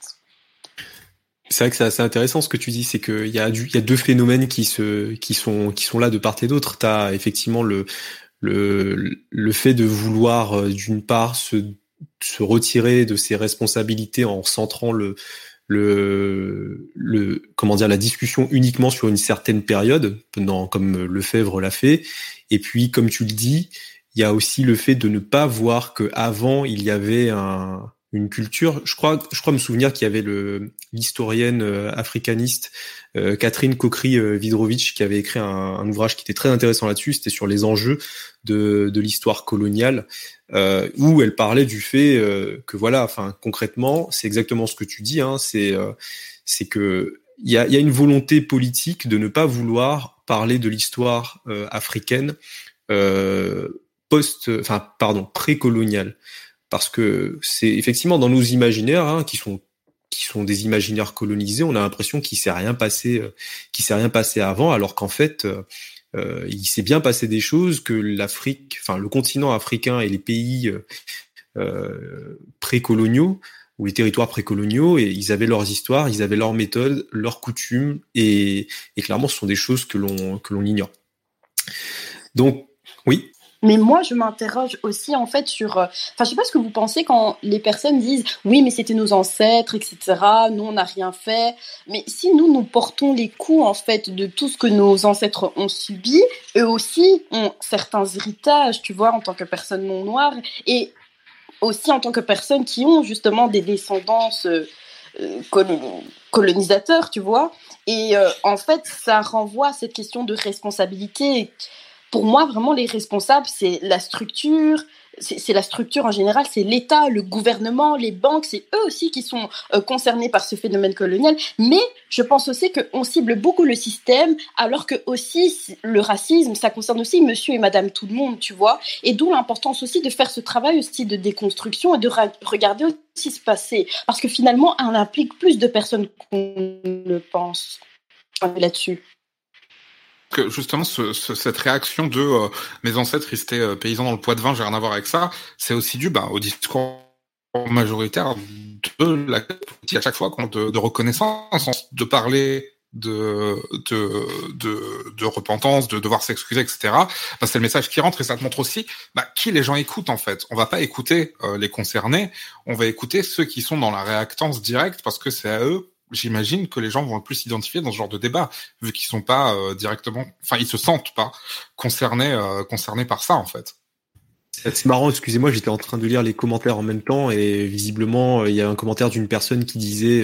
C'est vrai que c'est assez intéressant ce que tu dis, c'est qu'il y a du, il y a deux phénomènes qui se, qui sont, qui sont là de part et d'autre. T'as effectivement le, le, le fait de vouloir d'une part se, se retirer de ses responsabilités en centrant le, le, le, comment dire, la discussion uniquement sur une certaine période, dans, comme Lefebvre l'a fait. Et puis, comme tu le dis, il y a aussi le fait de ne pas voir qu'avant, il y avait un, une culture. Je crois, je crois me souvenir qu'il y avait le, l'historienne euh, africaniste euh, Catherine Cockry-Widrowicz qui avait écrit un, un ouvrage qui était très intéressant là-dessus. C'était sur les enjeux de, de l'histoire coloniale, euh, où elle parlait du fait euh, que voilà, enfin concrètement, c'est exactement ce que tu dis. Hein, c'est, euh, c'est que il y a, il y a une volonté politique de ne pas vouloir parler de l'histoire euh, africaine euh, post, enfin pardon, pré-coloniale. Parce que c'est effectivement dans nos imaginaires, hein, qui sont qui sont des imaginaires colonisés, on a l'impression qu'il s'est rien passé, euh, qu'il s'est rien passé avant, alors qu'en fait, euh, il s'est bien passé des choses, que l'Afrique, enfin le continent africain et les pays euh, précoloniaux ou les territoires précoloniaux, et ils avaient leurs histoires, ils avaient leurs méthodes, leurs coutumes, et, et clairement, ce sont des choses que l'on que l'on ignore. Donc, oui. Mais moi, je m'interroge aussi, en fait, sur... Enfin, je sais pas ce que vous pensez quand les personnes disent « Oui, mais c'était nos ancêtres, et cetera. Nous, on n'a rien fait. » Mais si nous, nous portons les coups, en fait, de tout ce que nos ancêtres ont subi, eux aussi ont certains héritages, tu vois, en tant que personnes non noires, et aussi en tant que personnes qui ont, justement, des descendances euh, colon- colonisateurs, tu vois. Et euh, en fait, ça renvoie à cette question de responsabilité. Pour moi, vraiment, les responsables, c'est la structure, c'est, c'est la structure en général, c'est l'État, le gouvernement, les banques, c'est eux aussi qui sont euh, concernés par ce phénomène colonial. Mais je pense aussi qu'on cible beaucoup le système, alors que aussi le racisme, ça concerne aussi monsieur et madame tout le monde, tu vois. Et d'où l'importance aussi de faire ce travail aussi de déconstruction et de ra- regarder aussi se passer. Parce que finalement, on implique plus de personnes qu'on ne pense là-dessus. Que justement, ce, ce, cette réaction de euh, mes ancêtres, ils étaient euh, paysans dans le Poids-de-Vin, j'ai rien à voir avec ça, c'est aussi dû bah, au discours majoritaire de la politique à chaque fois, de, de reconnaissance, de parler de de de, de repentance, de devoir s'excuser, et cetera. Bah, c'est le message qui rentre et ça te montre aussi bah, qui les gens écoutent en fait. On va pas écouter euh, les concernés, on va écouter ceux qui sont dans la réactance directe parce que c'est à eux. J'imagine que les gens vont le plus s'identifier dans ce genre de débat, vu qu'ils sont pas euh, directement, enfin ils se sentent pas concernés euh, concernés par ça en fait. C'est marrant, excusez-moi, j'étais en train de lire les commentaires en même temps et visiblement il y a un commentaire d'une personne qui disait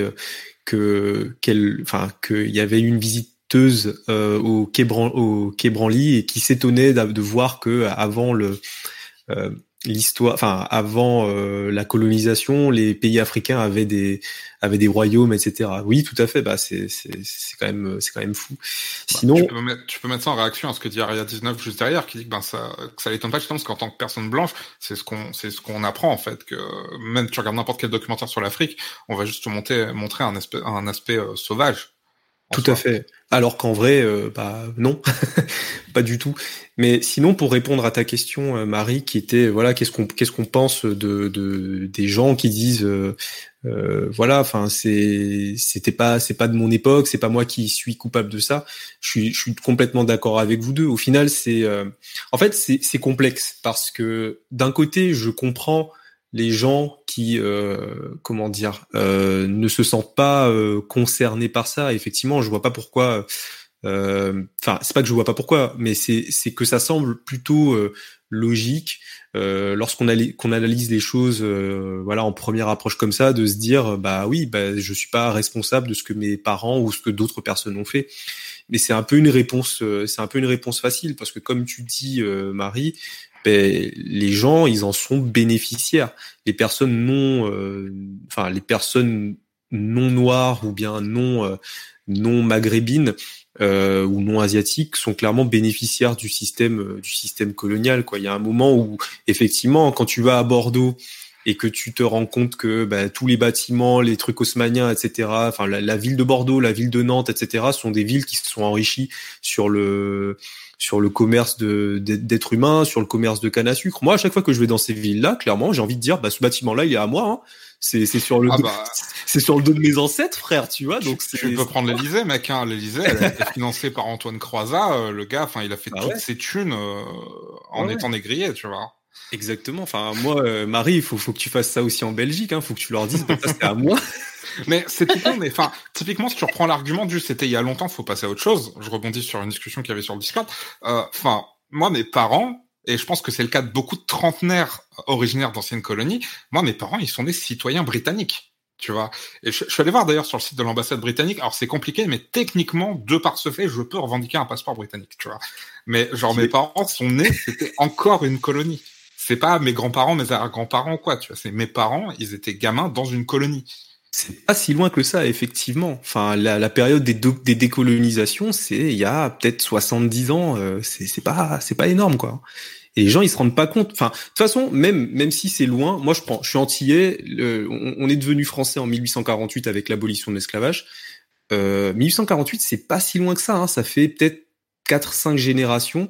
que qu'elle, enfin qu'il y avait une visiteuse euh, au quai Bran, au quai Branly et qui s'étonnait de voir que avant le euh, l'histoire, enfin avant euh, la colonisation, les pays africains avaient des avaient des royaumes, et cetera. Oui, tout à fait. Bah c'est c'est c'est quand même c'est quand même fou. Sinon, bah, tu peux mettre tu peux mettre ça en réaction à ce que dit Aria dix-neuf juste derrière, qui dit que ben ça que ça l'étonne pas justement parce qu'en tant que personne blanche, c'est ce qu'on c'est ce qu'on apprend en fait, que même tu regardes n'importe quel documentaire sur l'Afrique, on va juste te montrer montrer un aspect un aspect euh, sauvage. Tout soi. à fait. Alors qu'en vrai, euh, bah non, pas du tout. Mais sinon, pour répondre à ta question, euh, Marie, qui était voilà, qu'est-ce qu'on qu'est-ce qu'on pense de, de des gens qui disent euh, euh, voilà, enfin c'est c'était pas c'est pas de mon époque, c'est pas moi qui suis coupable de ça. Je suis je suis complètement d'accord avec vous deux. Au final, c'est euh, en fait c'est c'est complexe parce que d'un côté, je comprends les gens qui, euh, comment dire, euh, ne se sentent pas euh, concernés par ça. Effectivement, je vois pas pourquoi. Enfin, euh, c'est pas que je vois pas pourquoi, mais c'est c'est que ça semble plutôt euh, logique euh, lorsqu'on a qu'on analyse les choses, euh, voilà, en première approche comme ça, de se dire, bah oui, bah je suis pas responsable de ce que mes parents ou ce que d'autres personnes ont fait. Mais c'est un peu une réponse, euh, c'est un peu une réponse facile parce que comme tu dis, euh, Marie. Ben, les gens, ils en sont bénéficiaires. Les personnes non, euh, enfin les personnes non noires ou bien non euh, non maghrébines euh, ou non asiatiques sont clairement bénéficiaires du système euh, du système colonial. Quoi, il y a un moment où effectivement, quand tu vas à Bordeaux et que tu te rends compte que ben, tous les bâtiments, les trucs haussmanniens, et cetera. Enfin, la, la ville de Bordeaux, la ville de Nantes, et cetera. sont des villes qui se sont enrichies sur le sur le commerce de, d'êtres humains, sur le commerce de canne à sucre. Moi, à chaque fois que je vais dans ces villes-là, clairement, j'ai envie de dire, bah, ce bâtiment-là, il est à moi. Hein. C'est, c'est sur le, ah dos, bah, c'est sur le dos de mes ancêtres, frère, tu vois. Donc, tu, c'est, tu peux prendre l'Élysée, mec. Hein. L'Élysée, elle a été financée par Antoine Croizat. Euh, le gars, enfin, il a fait ah toutes ouais. ses thunes euh, en ouais. étant négrier, tu vois. Exactement. Enfin, moi, euh, Marie, il faut, faut que tu fasses ça aussi en Belgique. Hein. Faut que tu leur dises, bah, ça, c'est à moi. Mais c'est typiquement, mais enfin, typiquement, si tu reprends l'argument du c'était il y a longtemps, faut passer à autre chose. Je rebondis sur une discussion qu'il y avait sur le Discord. Enfin, euh, moi, mes parents, et je pense que c'est le cas de beaucoup de trentenaires originaires d'anciennes colonies, moi, mes parents, ils sont des citoyens britanniques. Tu vois. Et je, je suis allé voir d'ailleurs sur le site de l'ambassade britannique. Alors c'est compliqué, mais techniquement, de par ce fait, je peux revendiquer un passeport britannique. Tu vois. Mais genre, mes parents sont nés, c'était encore une colonie. C'est pas mes grands-parents, mes arrière-grands-parents, quoi. Tu vois. C'est mes parents, ils étaient gamins dans une colonie. C'est pas si loin que ça, effectivement. Enfin, la, la période des, do, des décolonisations, c'est il y a peut-être soixante-dix ans. Euh, c'est, c'est pas, c'est pas énorme, quoi. Et les gens, ils se rendent pas compte. Enfin, de toute façon, même, même si c'est loin, moi, je prends, je suis antillais. Le, on, on est devenu français en mille huit cent quarante-huit avec l'abolition de l'esclavage. Euh, mille huit cent quarante-huit, c'est pas si loin que ça. Hein. Ça fait peut-être quatre, cinq générations.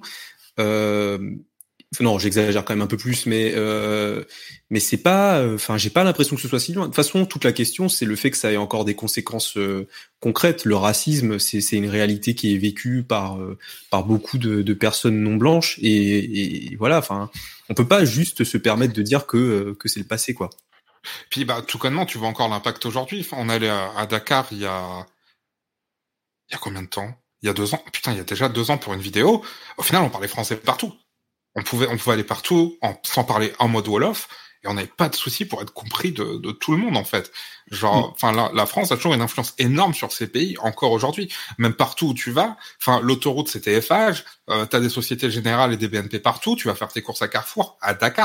Euh, Non, j'exagère quand même un peu plus, mais euh, mais c'est pas, enfin, euh, j'ai pas l'impression que ce soit si loin. De toute façon, toute la question, c'est le fait que ça ait encore des conséquences euh, concrètes. Le racisme, c'est c'est une réalité qui est vécue par euh, par beaucoup de, de personnes non blanches, et, et voilà. Enfin, on peut pas juste se permettre de dire que euh, que c'est le passé, quoi. Puis bah tout connement, tu vois encore l'impact aujourd'hui. Enfin, on allait à, à Dakar il y a il y a combien de temps? Il y a deux ans. Putain, il y a déjà deux ans pour une vidéo. Au final, on parlait français partout. On pouvait, on pouvait aller partout en, sans parler en mode Wolof, et on n'avait pas de souci pour être compris de, de tout le monde, en fait. Genre, enfin, mmh. la, la France a toujours une influence énorme sur ces pays, encore aujourd'hui. Même partout où tu vas, enfin, l'autoroute, c'est T F H, euh, t'as des Sociétés Générales et des B N P partout, tu vas faire tes courses à Carrefour, à Dakar.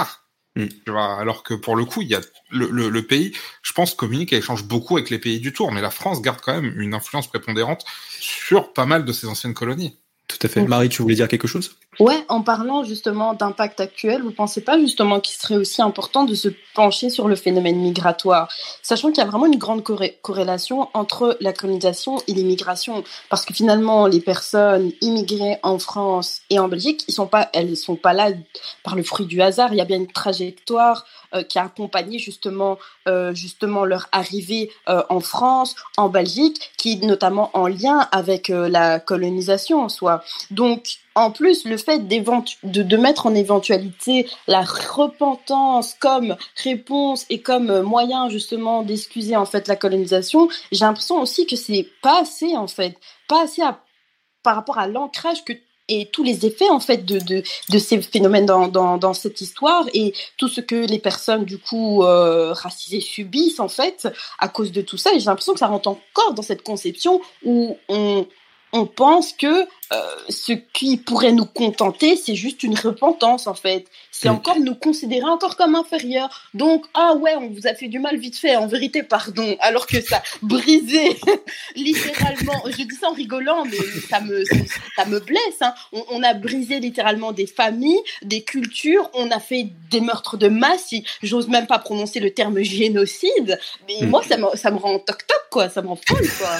Mm. Tu vois, alors que pour le coup, il y a le, le, le pays, je pense, communique et échange beaucoup avec les pays du tour, mais la France garde quand même une influence prépondérante sur pas mal de ses anciennes colonies. Tout à fait. Marie, tu voulais dire quelque chose ? Ouais, en parlant justement d'impact actuel, vous pensez pas justement qu'il serait aussi important de se pencher sur le phénomène migratoire, sachant qu'il y a vraiment une grande corré- corrélation entre la colonisation et l'immigration, parce que finalement les personnes immigrées en France et en Belgique, ils sont pas, elles sont pas là par le fruit du hasard. Il y a bien une trajectoire euh, qui a accompagné justement euh, justement leur arrivée euh, en France, en Belgique, qui est notamment en lien avec euh, la colonisation en soi. Donc en plus, le fait de, de mettre en éventualité la repentance comme réponse et comme moyen justement d'excuser en fait la colonisation, j'ai l'impression aussi que c'est pas assez en fait, pas assez à, par rapport à l'ancrage que et tous les effets en fait de de, de ces phénomènes dans, dans dans cette histoire et tout ce que les personnes du coup euh, racisées subissent en fait à cause de tout ça. Et j'ai l'impression que ça rentre encore dans cette conception où on on pense que euh, ce qui pourrait nous contenter, c'est juste une repentance, en fait. C'est mmh. encore nous considérer encore comme inférieurs. Donc, ah ouais, on vous a fait du mal vite fait, en vérité, pardon. Alors que ça brisait littéralement, je dis ça en rigolant, mais ça me, ça me blesse. Hein. On, on a brisé littéralement des familles, des cultures, on a fait des meurtres de masse, si j'ose même pas prononcer le terme génocide. Mais mmh. moi, ça me, ça me rend toc-toc, quoi. Ça me rend folle, quoi.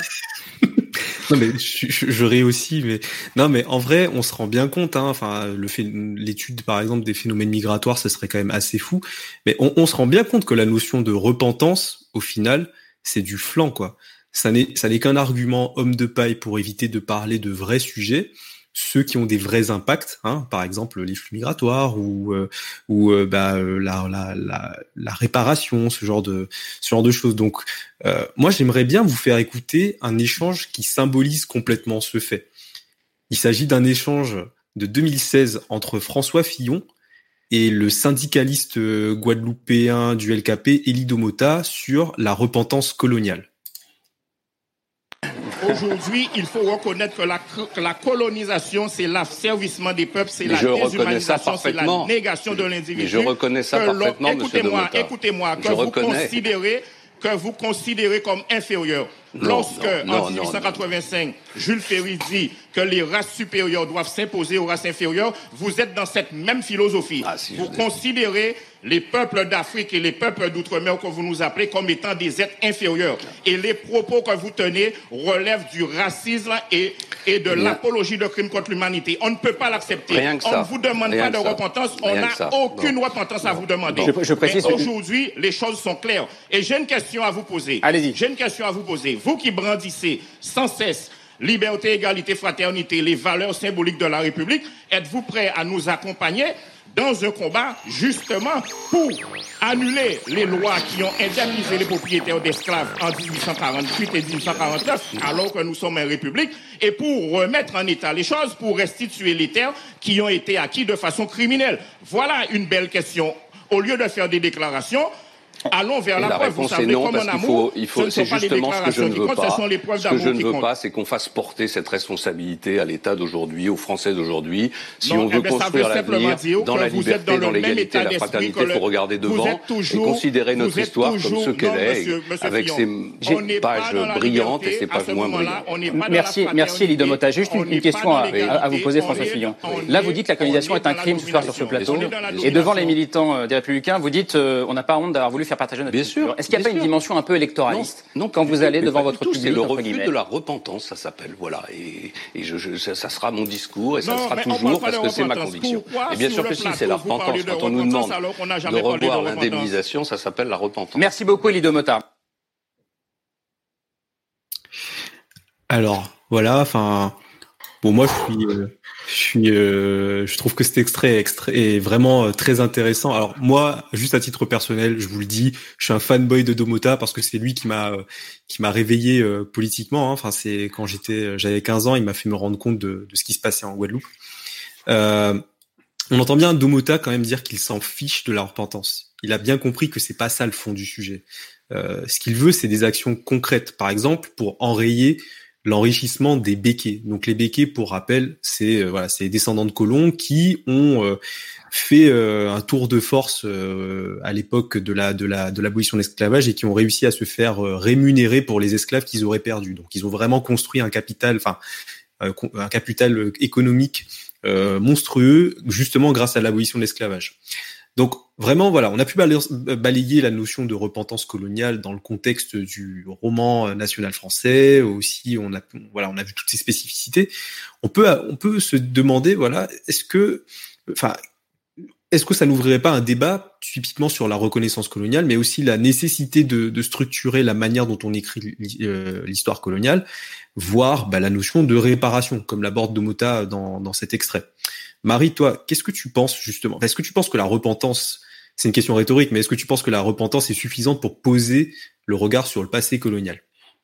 Non mais je, je, je ris aussi, mais non mais en vrai on se rend bien compte, hein, enfin le fait, l'étude par exemple des phénomènes migratoires, ça serait quand même assez fou, mais on, on se rend bien compte que la notion de repentance, au final, c'est du flanc quoi. Ça n'est, ça n'est qu'un argument homme de paille pour éviter de parler de vrais sujets, ceux qui ont des vrais impacts, hein, par exemple les flux migratoires ou euh, ou euh, bah la, la la la réparation, ce genre de ce genre de choses. Donc euh, moi j'aimerais bien vous faire écouter un échange qui symbolise complètement ce fait. Il s'agit d'un échange de deux mille seize entre François Fillon et le syndicaliste guadeloupéen du L K P Ely Domota sur la repentance coloniale. Aujourd'hui, il faut reconnaître que la, que la colonisation, c'est l'asservissement des peuples, c'est mais la déshumanisation, c'est la négation de l'individu. Mais je reconnais ça parfaitement, monsieur Écoutez-moi, écoutez-moi, que je vous reconnais. considérez que vous considérez comme inférieur. Non, Lorsque, non, en non, dix-huit cent quatre-vingt-cinq, non, non. Jules Ferry dit que les races supérieures doivent s'imposer aux races inférieures, vous êtes dans cette même philosophie. Ah, si, vous considérez les peuples d'Afrique et les peuples d'outre-mer que vous nous appelez comme étant des êtres inférieurs. Et les propos que vous tenez relèvent du racisme et, et de Rien. l'apologie de crimes contre l'humanité. On ne peut pas l'accepter. On ne vous demande Rien pas de repentance. On n'a aucune bon. repentance bon. à vous demander. Je, je précise Mais aujourd'hui, les choses sont claires. Et j'ai une question à vous poser. Allez-y. J'ai une question à vous poser. Vous qui brandissez sans cesse liberté, égalité, fraternité, les valeurs symboliques de la République, êtes-vous prêt à nous accompagner dans un combat justement pour annuler les lois qui ont indemnisé les propriétaires d'esclaves en dix-huit cent quarante-huit et dix-huit cent quarante-neuf, alors que nous sommes en République, et pour remettre en état les choses, pour restituer les terres qui ont été acquises de façon criminelle? Voilà une belle question. Au lieu de faire des déclarations, allons vers la, la preuve. Réponse est non, parce qu'il faut, il faut, c'est justement ce que je ne veux pas. Ce que je ne veux pas, c'est qu'on fasse porter cette responsabilité à l'État d'aujourd'hui, aux Français d'aujourd'hui. Si non, on veut eh ben, construire l'avenir dans la liberté, dans, dans l'égalité, la fraternité, il faut regarder devant toujours, et considérer notre histoire comme ce qu'elle est, monsieur, monsieur avec Fillon. ses pages brillantes et ses pages moins brillantes. Merci, merci Ely Domota. Juste une, une question à, à vous poser, François Fillon. Là, vous dites que la colonisation est un crime ce soir sur ce plateau, et devant les militants des Républicains, vous dites on n'a pas honte d'avoir voulu faire partager notre bien culture. Sûr, Est-ce qu'il n'y a pas sûr. une dimension un peu électoraliste non, non, quand vous allez devant votre tout, public? C'est le refus de la repentance, ça s'appelle. Voilà. Et, et je, je, ça, ça sera mon discours et ça non, sera toujours parce que c'est ma conviction. Et bien sûr que si, c'est la repentance. Quand on nous demande de revoir l'indemnisation, ça s'appelle la repentance. Merci beaucoup, Ely Domota. Alors, voilà, enfin... Bon, moi, je suis... Euh... Je suis, euh, je trouve que cet extrait, extrait est vraiment euh, très intéressant. Alors moi, juste à titre personnel, je vous le dis, je suis un fanboy de Domota parce que c'est lui qui m'a, euh, qui m'a réveillé euh, politiquement. Hein. Enfin, c'est quand j'étais, j'avais quinze ans, il m'a fait me rendre compte de, de ce qui se passait en Guadeloupe. Euh, on entend bien Domota quand même dire qu'il s'en fiche de la repentance. Il a bien compris que c'est pas ça le fond du sujet. Euh, ce qu'il veut, c'est des actions concrètes. Par exemple, pour enrayer l'enrichissement des béquets. Donc les béquets, pour rappel, c'est euh, voilà, c'est les descendants de colons qui ont euh, fait euh, un tour de force euh, à l'époque de la de la de l'abolition de l'esclavage et qui ont réussi à se faire euh, rémunérer pour les esclaves qu'ils auraient perdus. Donc ils ont vraiment construit un capital, enfin euh, un capital économique euh, monstrueux, justement grâce à l'abolition de l'esclavage. Donc vraiment, voilà, on a pu balayer la notion de repentance coloniale dans le contexte du roman national français. Aussi, on a, voilà, on a vu toutes ces spécificités. On peut, on peut se demander, voilà, est-ce que, enfin, est-ce que ça n'ouvrirait pas un débat typiquement sur la reconnaissance coloniale, mais aussi la nécessité de, de structurer la manière dont on écrit l'histoire coloniale, voire bah, la notion de réparation, comme l'aborde Domota dans, dans cet extrait. Marie, toi, qu'est-ce que tu penses justement ? Est-ce que tu penses que la repentance, c'est une question rhétorique, mais est-ce que tu penses que la repentance est suffisante pour poser le regard sur le passé colonial ?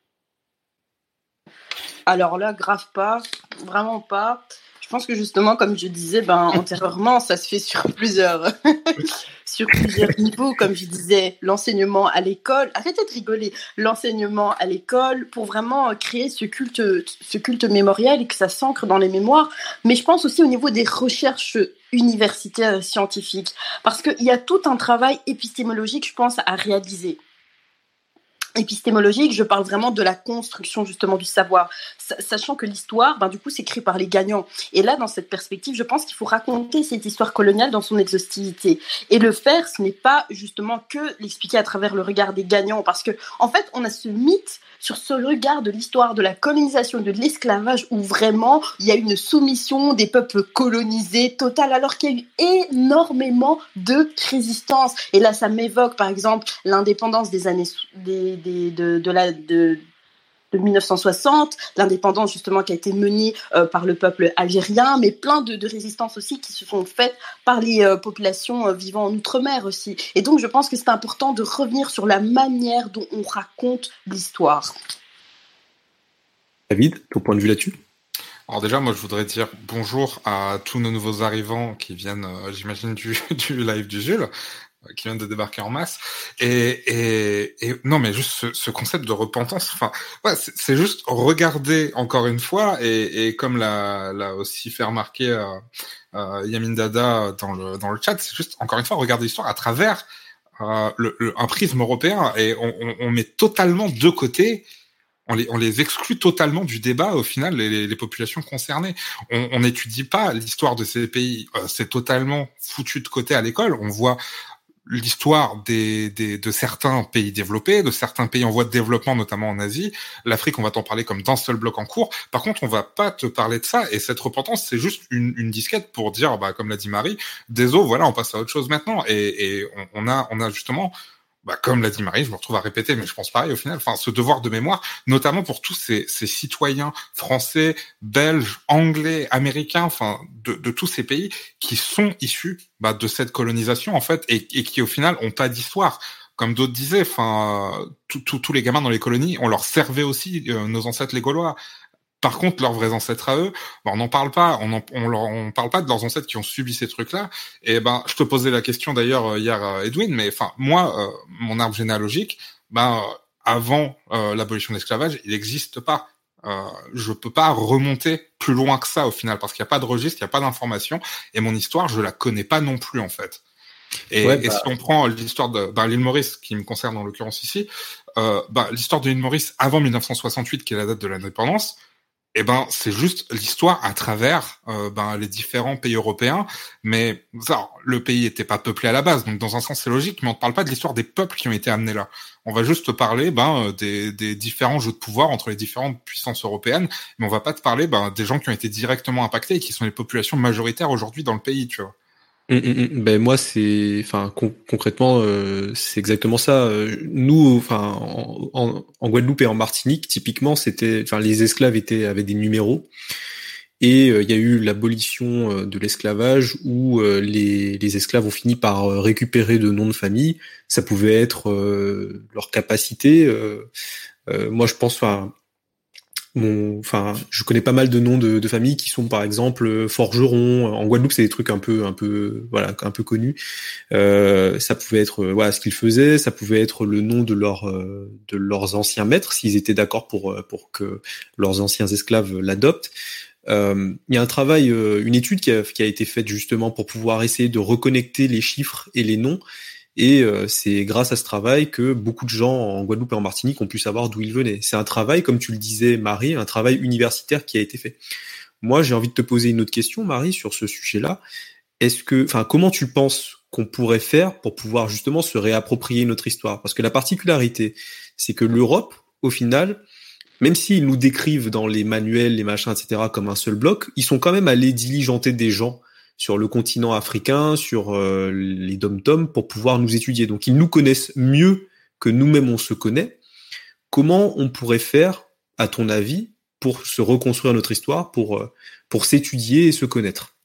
Alors là, grave pas, vraiment pas. Je pense que justement, comme je disais, ben, antérieurement, ça se fait sur plusieurs, sur plusieurs niveaux. Comme je disais, l'enseignement à l'école, arrêtez de rigoler, l'enseignement à l'école pour vraiment créer ce culte, ce culte mémoriel et que ça s'ancre dans les mémoires. Mais je pense aussi au niveau des recherches universitaires et scientifiques, parce qu'il y a tout un travail épistémologique, je pense, à réaliser. Épistémologique, je parle vraiment de la construction justement du savoir, sachant que l'histoire, ben, du coup, c'est écrit par les gagnants. Et là, dans cette perspective, je pense qu'il faut raconter cette histoire coloniale dans son exhaustivité. Et le faire, ce n'est pas justement que l'expliquer à travers le regard des gagnants, parce que en fait, on a ce mythe sur ce regard de l'histoire de la colonisation, de l'esclavage, où vraiment il y a une soumission des peuples colonisés totale, alors qu'il y a eu énormément de résistance. Et là, ça m'évoque, par exemple, l'indépendance des années des Des, de, de, la, de, de mille neuf cent soixante, l'indépendance justement qui a été menée euh, par le peuple algérien, mais plein de, de résistances aussi qui se sont faites par les euh, populations euh, vivant en Outre-mer aussi. Et donc je pense que c'est important de revenir sur la manière dont on raconte l'histoire. David, ton point de vue là-dessus ? Alors déjà, moi, je voudrais dire bonjour à tous nos nouveaux arrivants qui viennent, euh, j'imagine, du, du live du Jules, qui viennent de débarquer en masse. Et, et, et non, mais juste ce, ce concept de repentance, enfin, ouais, c'est, c'est juste regarder encore une fois, et, et comme l'a, l'a aussi fait remarquer euh, euh, Yamin Dada dans le, dans le chat, c'est juste encore une fois regarder l'histoire à travers euh, le, le, un prisme européen, et on, on, on met totalement de côté. On les, on les exclut totalement du débat, au final, les, les populations concernées. On n'étudie pas l'histoire de ces pays. Euh, c'est totalement foutu de côté à l'école. On voit l'histoire des, des, de certains pays développés, de certains pays en voie de développement, notamment en Asie. L'Afrique, on va t'en parler comme d'un seul bloc en cours. Par contre, on va pas te parler de ça. Et cette repentance, c'est juste une, une disquette pour dire, bah, comme l'a dit Marie, désolé, voilà, on passe à autre chose maintenant. Et, et on, on a, on a justement, bah, comme l'a dit Marie, je me retrouve à répéter, mais je pense pareil au final, enfin, ce devoir de mémoire, notamment pour tous ces, ces citoyens français, belges, anglais, américains, enfin, de, de tous ces pays qui sont issus, bah, de cette colonisation, en fait, et, et qui, au final, ont pas d'histoire. Comme d'autres disaient, enfin, tous les gamins dans les colonies, on leur servait aussi, euh, nos ancêtres les Gaulois. Par contre, leurs vrais ancêtres à eux, ben on n'en parle pas. On, en, on, leur, on parle pas de leurs ancêtres qui ont subi ces trucs-là. Et ben, je te posais la question d'ailleurs hier, Edwin, mais enfin, moi, euh, mon arbre généalogique, ben, avant euh, l'abolition de l'esclavage, il n'existe pas. Euh, je peux pas remonter plus loin que ça au final, parce qu'il n'y a pas de registre, il n'y a pas d'information, et mon histoire, je la connais pas non plus en fait. Et, ouais, bah... et si on prend l'histoire de ben, l'île Maurice, qui me concerne en l'occurrence ici, euh, ben, l'histoire de l'île Maurice avant mille neuf cent soixante-huit, qui est la date de l'indépendance. Eh ben, c'est juste l'histoire à travers euh, ben les différents pays européens, mais ça, le pays était pas peuplé à la base, donc dans un sens c'est logique, mais on ne parle pas de l'histoire des peuples qui ont été amenés là. On va juste te parler ben des, des différents jeux de pouvoir entre les différentes puissances européennes, mais on va pas te parler ben des gens qui ont été directement impactés et qui sont les populations majoritaires aujourd'hui dans le pays, tu vois. Mmh, mmh, ben moi c'est, enfin con- concrètement euh, c'est exactement ça. Nous, enfin en, en, en Guadeloupe et en Martinique, typiquement c'était, enfin les esclaves étaient avaient des numéros et il euh, y a eu l'abolition euh, de l'esclavage où euh, les, les esclaves ont fini par euh, récupérer de noms de famille. Ça pouvait être euh, leur capacité. Euh, euh, moi je pense, enfin mon, enfin, je connais pas mal de noms de, de familles qui sont par exemple forgerons. En Guadeloupe, c'est des trucs un peu, un peu, voilà, un peu connus. Euh, ça pouvait être, euh, voilà, ce qu'ils faisaient. Ça pouvait être le nom de leur, euh, de leurs anciens maîtres, s'ils étaient d'accord pour, pour que leurs anciens esclaves l'adoptent. Euh, il y a un travail, euh, une étude qui a, qui a été faite justement pour pouvoir essayer de reconnecter les chiffres et les noms. Et euh, c'est grâce à ce travail que beaucoup de gens en Guadeloupe et en Martinique ont pu savoir d'où ils venaient. C'est un travail, comme tu le disais, Marie, un travail universitaire qui a été fait. Moi, j'ai envie de te poser une autre question, Marie, sur ce sujet-là. Est-ce que, enfin, comment tu penses qu'on pourrait faire pour pouvoir justement se réapproprier notre histoire? Parce que la particularité, c'est que l'Europe, au final, même s'ils nous décrivent dans les manuels, les machins, et cetera, comme un seul bloc, ils sont quand même allés diligenter des gens sur le continent africain, sur euh, les dom-toms, pour pouvoir nous étudier. Donc, ils nous connaissent mieux que nous-mêmes on se connaît. Comment on pourrait faire, à ton avis, pour se reconstruire notre histoire, pour, euh, pour s'étudier et se connaître?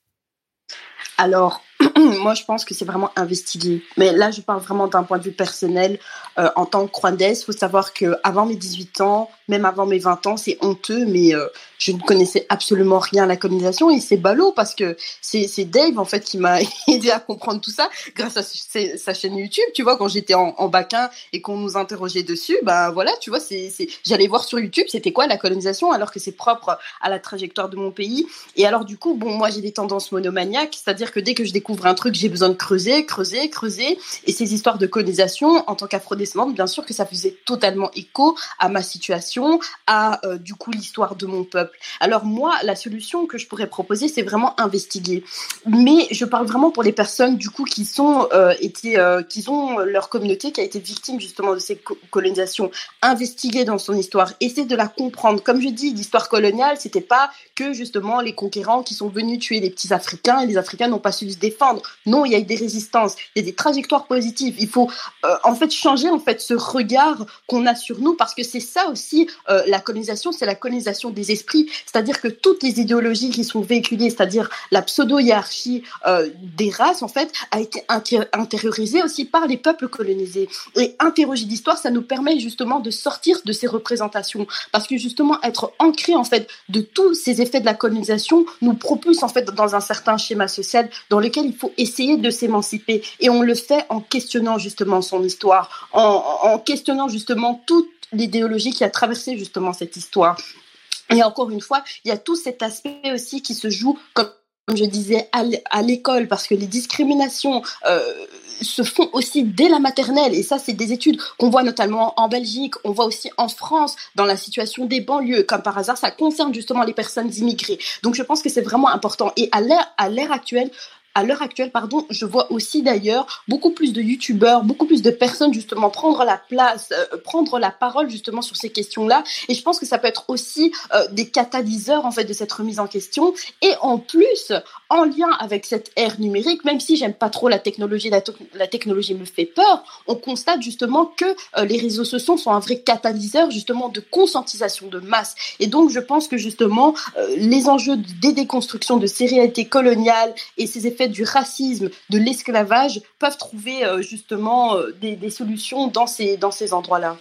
Alors, moi, je pense que c'est vraiment investiguer. Mais là, je parle vraiment d'un point de vue personnel. Euh, en tant que Rwandaise, il faut savoir qu'avant mes dix-huit ans, même avant mes vingt ans, c'est honteux, mais euh, je ne connaissais absolument rien à la colonisation. Et c'est ballot parce que c'est, c'est Dave, en fait, qui m'a aidé à comprendre tout ça grâce à sa, sa chaîne YouTube. Tu vois, quand j'étais en, en baquin et qu'on nous interrogeait dessus, ben voilà, tu vois, c'est, c'est... j'allais voir sur YouTube, c'était quoi la colonisation, alors que c'est propre à la trajectoire de mon pays. Et alors, du coup, bon, moi, j'ai des tendances monomaniaques, c'est-à-dire que dès que je découvre un truc, j'ai besoin de creuser, creuser, creuser. Et ces histoires de colonisation, en tant qu'afrodescendante, bien sûr que ça faisait totalement écho à ma situation, à euh, du coup l'histoire de mon peuple. Alors moi, la solution que je pourrais proposer, c'est vraiment investiguer. Mais je parle vraiment pour les personnes du coup qui sont euh, été, euh, qui ont leur communauté qui a été victime justement de ces co- colonisations. Investiguer dans son histoire, essayer de la comprendre. Comme je dis, l'histoire coloniale, c'était pas que justement les conquérants qui sont venus tuer les petits Africains et les Africains n'ont pas su se défendre. Non, il y a eu des résistances, il y a des trajectoires positives. Il faut euh, en fait changer en fait ce regard qu'on a sur nous parce que c'est ça aussi euh, la colonisation, c'est la colonisation des esprits. C'est-à-dire que toutes les idéologies qui sont véhiculées, c'est-à-dire la pseudo-hiérarchie euh, des races en fait, a été inter- intériorisée aussi par les peuples colonisés. Et interroger l'histoire, ça nous permet justement de sortir de ces représentations parce que justement être ancré en fait de tous ces effets de la colonisation nous propulse en fait dans un certain schéma social dans lequel il faut essayer de s'émanciper. Et on le fait en questionnant justement son histoire, en, en questionnant justement toute l'idéologie qui a traversé justement cette histoire. Et encore une fois, il y a tout cet aspect aussi qui se joue, comme je disais, à l'école, parce que les discriminations euh, se font aussi dès la maternelle. Et ça, c'est des études qu'on voit notamment en Belgique, on voit aussi en France, dans la situation des banlieues. Comme par hasard, ça concerne justement les personnes immigrées. Donc, je pense que c'est vraiment important. Et à l'ère, à l'ère actuelle, À l'heure actuelle, pardon, je vois aussi d'ailleurs beaucoup plus de youtubeurs, beaucoup plus de personnes justement prendre la place, euh, prendre la parole justement sur ces questions-là. Et je pense que ça peut être aussi euh, des catalyseurs en fait de cette remise en question. Et en plus, en lien avec cette ère numérique, même si j'aime pas trop la technologie, la, to- la technologie me fait peur, on constate justement que euh, les réseaux sociaux sont un vrai catalyseur justement de conscientisation de masse. Et donc, je pense que justement, euh, les enjeux des déconstructions de ces réalités coloniales et ces effets du racisme, de l'esclavage, peuvent trouver euh, justement euh, des, des solutions dans ces, dans ces endroits-là.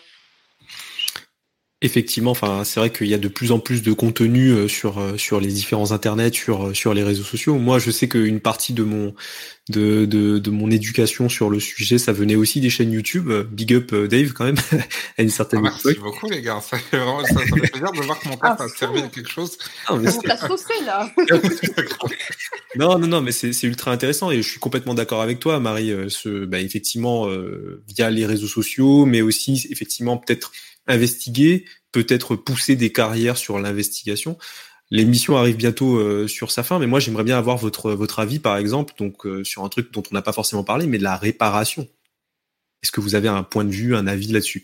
Effectivement, enfin, c'est vrai qu'il y a de plus en plus de contenu sur sur les différents internets, sur sur les réseaux sociaux. Moi, je sais qu'une partie de mon de de de mon éducation sur le sujet, ça venait aussi des chaînes YouTube. Big up Dave quand même à une certaine époque. Ah, merci beaucoup les gars, ça fait vraiment ça, ça fait plaisir de voir que mon père ah, a servi à quelque chose. Non, mais on t'a saucé là. non non non, mais c'est c'est ultra intéressant et je suis complètement d'accord avec toi, Marie. Ce bah effectivement euh, via les réseaux sociaux, mais aussi effectivement peut-être investiguer, peut-être pousser des carrières sur l'investigation. L'émission arrive bientôt euh, sur sa fin, mais moi j'aimerais bien avoir votre votre avis par exemple, donc euh, sur un truc dont on n'a pas forcément parlé, mais de la réparation. Est-ce que vous avez un point de vue, un avis là-dessus?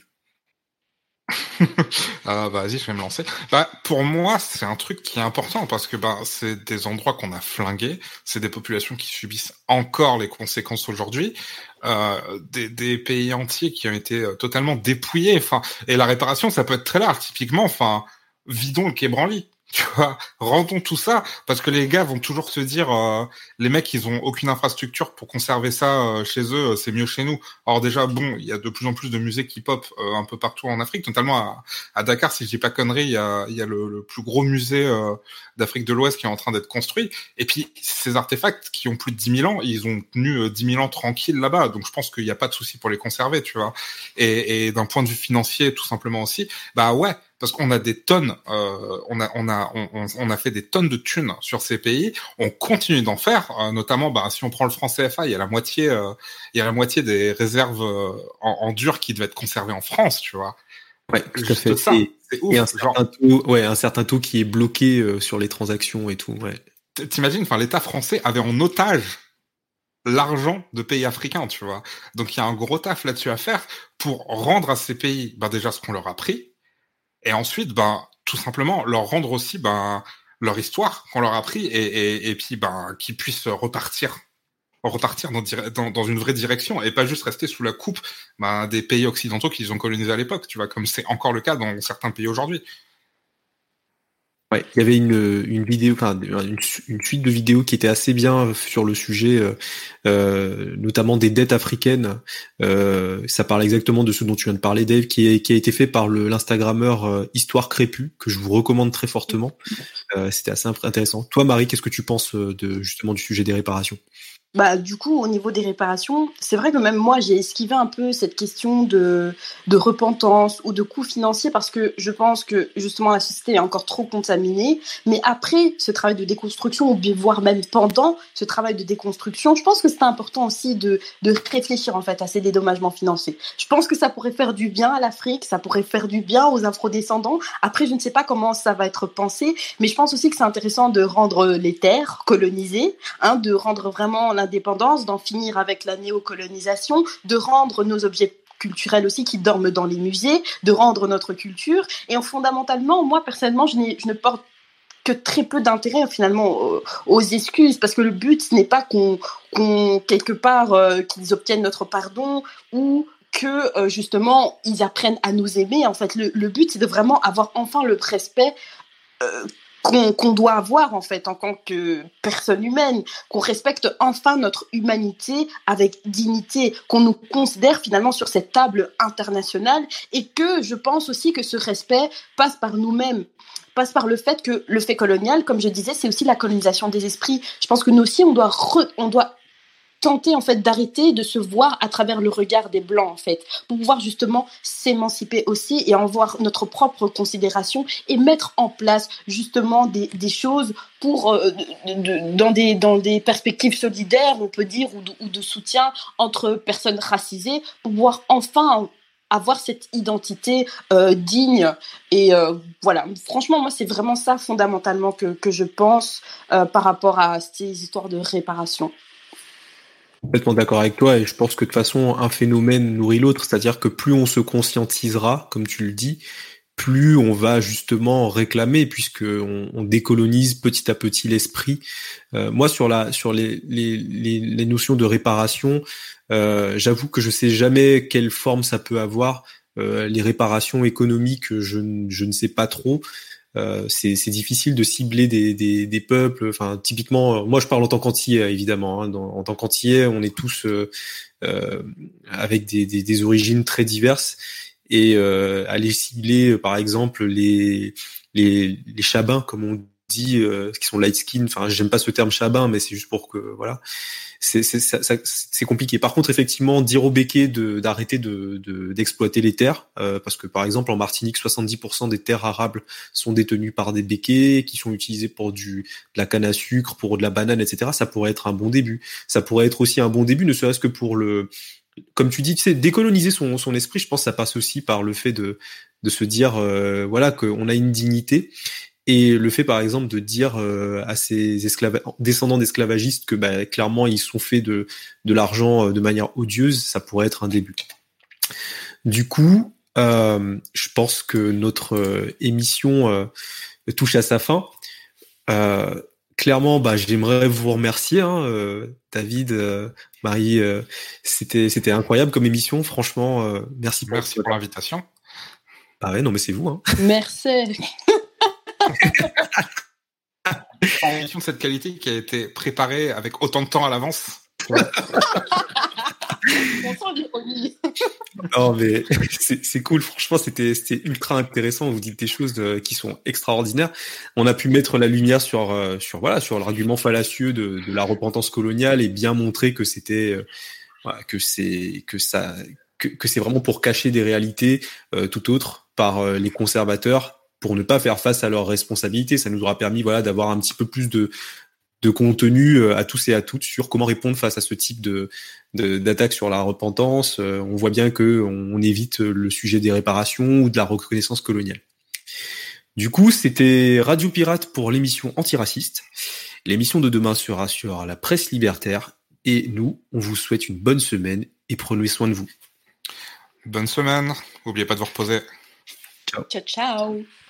Ah bah vas-y, je vais me lancer. Bah pour moi, c'est un truc qui est important parce que bah c'est des endroits qu'on a flingués, c'est des populations qui subissent encore les conséquences aujourd'hui, euh, des, des pays entiers qui ont été totalement dépouillés. Enfin, et la réparation, ça peut être très large. Typiquement, enfin, vidons le Quai Branly. Tu vois, rendons tout ça, parce que les gars vont toujours se dire, euh, les mecs, ils ont aucune infrastructure pour conserver ça euh, chez eux, c'est mieux chez nous. Alors déjà, bon, il y a de plus en plus de musées qui pop euh, un peu partout en Afrique, notamment à, à Dakar, si je dis pas conneries, il y a, il y a le, le plus gros musée euh, d'Afrique de l'Ouest qui est en train d'être construit. Et puis, ces artefacts qui ont plus de dix mille ans, ils ont tenu euh, dix mille ans tranquilles là-bas, donc je pense qu'il n'y a pas de souci pour les conserver, tu vois. Et, et d'un point de vue financier, tout simplement aussi, bah ouais, parce qu'on a des tonnes, euh, on a, on a, on, on a fait des tonnes de thunes sur ces pays. On continue d'en faire, euh, notamment, bah, si on prend le franc C F A, il y a la moitié, euh, il y a la moitié des réserves euh, en, en dur qui devaient être conservées en France, tu vois. Ouais, tout à fait. Ça, et, c'est ouf, et un certain genre... taux, ouais, un certain taux qui est bloqué euh, sur les transactions et tout. Ouais. T'imagines, enfin, l'État français avait en otage l'argent de pays africains, tu vois. Donc il y a un gros taf là-dessus à faire pour rendre à ces pays, bah déjà ce qu'on leur a pris. Et ensuite, ben, tout simplement, leur rendre aussi, ben, leur histoire qu'on leur a pris et, et, et puis, ben, qu'ils puissent repartir, repartir dans, dans, dans une vraie direction et pas juste rester sous la coupe, ben, des pays occidentaux qu'ils ont colonisés à l'époque, tu vois, comme c'est encore le cas dans certains pays aujourd'hui. Ouais, il y avait une, une vidéo, enfin une, une suite de vidéos qui était assez bien sur le sujet, euh, euh, notamment des dettes africaines. Euh, ça parle exactement de ce dont tu viens de parler, Dave, qui, est, qui a été fait par le, l'Instagrammeur euh, Histoire Crépue, que je vous recommande très fortement. Euh, c'était assez intéressant. Toi, Marie, qu'est-ce que tu penses de justement du sujet des réparations ? Bah, du coup, au niveau des réparations, c'est vrai que même moi, j'ai esquivé un peu cette question de, de repentance ou de coûts financiers parce que je pense que, justement, la société est encore trop contaminée. Mais après ce travail de déconstruction, ou voire même pendant ce travail de déconstruction, je pense que c'est important aussi de, de réfléchir, en fait, à ces dédommagements financiers. Je pense que ça pourrait faire du bien à l'Afrique, ça pourrait faire du bien aux afrodescendants. Après, je ne sais pas comment ça va être pensé, mais je pense aussi que c'est intéressant de rendre les terres colonisées, hein, de rendre vraiment l'indépendance, d'en finir avec la néocolonisation, de rendre nos objets culturels aussi qui dorment dans les musées, de rendre notre culture. Et en, fondamentalement, moi, personnellement, je, n'ai, je ne porte que très peu d'intérêt finalement aux, aux excuses, parce que le but, ce n'est pas qu'on, qu'on quelque part, euh, qu'ils obtiennent notre pardon ou que euh, justement, ils apprennent à nous aimer. En fait, le, le but, c'est de vraiment avoir enfin le respect euh, Qu'on, qu'on doit avoir en fait en tant que personne humaine, qu'on respecte enfin notre humanité avec dignité, qu'on nous considère finalement sur cette table internationale, et que je pense aussi que ce respect passe par nous-mêmes, passe par le fait que le fait colonial, comme je disais, c'est aussi la colonisation des esprits. Je pense que nous aussi on doit, re, on doit tenter en fait d'arrêter de se voir à travers le regard des blancs en fait, pour pouvoir justement s'émanciper aussi et en voir notre propre considération et mettre en place justement des, des choses pour euh, de, de, dans des dans des perspectives solidaires, on peut dire, ou de, ou de soutien entre personnes racisées, pour pouvoir enfin avoir cette identité euh, digne. Et euh, voilà, franchement moi c'est vraiment ça fondamentalement que que je pense euh, par rapport à ces histoires de réparation. Complètement d'accord avec toi, et je pense que de toute façon un phénomène nourrit l'autre, c'est-à-dire que plus on se conscientisera, comme tu le dis, plus on va justement réclamer, puisque on, on décolonise petit à petit l'esprit. Euh, moi sur la sur les les les, les notions de réparation, euh, j'avoue que je sais jamais quelle forme ça peut avoir. Euh, les réparations économiques, je je ne sais pas trop. Euh, c'est, c'est difficile de cibler des, des, des peuples. Enfin, typiquement, moi je parle en tant qu'antillais, évidemment. Hein. Dans, en tant qu'antillais, on est tous euh, euh, avec des, des, des origines très diverses, et euh, aller cibler, par exemple, les les, les chabins, comme on dit, euh, qui sont light skin. Enfin, j'aime pas ce terme chabin, mais c'est juste pour que voilà. C'est, c'est, ça, ça, c'est compliqué. Par contre, effectivement, dire aux béquets de, d'arrêter de, de, d'exploiter les terres, euh, parce que par exemple en Martinique, soixante-dix pour cent des terres arables sont détenues par des béquets qui sont utilisées pour du, de la canne à sucre, pour de la banane, et cetera. Ça pourrait être un bon début. Ça pourrait être aussi un bon début, ne serait-ce que pour le, comme tu dis, tu sais, décoloniser son, son esprit. Je pense que ça passe aussi par le fait de, de se dire, euh, voilà, qu'on a une dignité. Et le fait, par exemple, de dire euh, à ces esclava- descendants d'esclavagistes que bah, clairement ils sont faits de de l'argent euh, de manière odieuse, ça pourrait être un début. Du coup, euh, je pense que notre euh, émission euh, touche à sa fin. Euh, clairement, bah, j'aimerais vous remercier, hein, euh, David, euh, Marie. Euh, c'était c'était incroyable comme émission, franchement. Euh, merci pour merci pour l'invitation. Ah ouais, non mais c'est vous. Hein. Merci. Une émission de cette qualité qui a été préparée avec autant de temps à l'avance. Ouais. Non mais c'est, c'est cool, franchement c'était, c'était ultra intéressant, vous dites des choses euh, qui sont extraordinaires. On a pu mettre la lumière sur, euh, sur, voilà, sur l'argument fallacieux de, de la repentance coloniale et bien montrer que c'était, euh, voilà, que c'est, que ça, que, que c'est vraiment pour cacher des réalités euh, tout autres par euh, les conservateurs pour ne pas faire face à leurs responsabilités. Ça nous aura permis voilà, d'avoir un petit peu plus de de contenu à tous et à toutes sur comment répondre face à ce type de, de d'attaque sur la repentance. On voit bien que on évite le sujet des réparations ou de la reconnaissance coloniale. Du coup, c'était Radio Pirate pour l'émission antiraciste. L'émission de demain sera sur la presse libertaire et nous, on vous souhaite une bonne semaine et prenez soin de vous. Bonne semaine. N'oubliez pas de vous reposer. Ciao, ciao.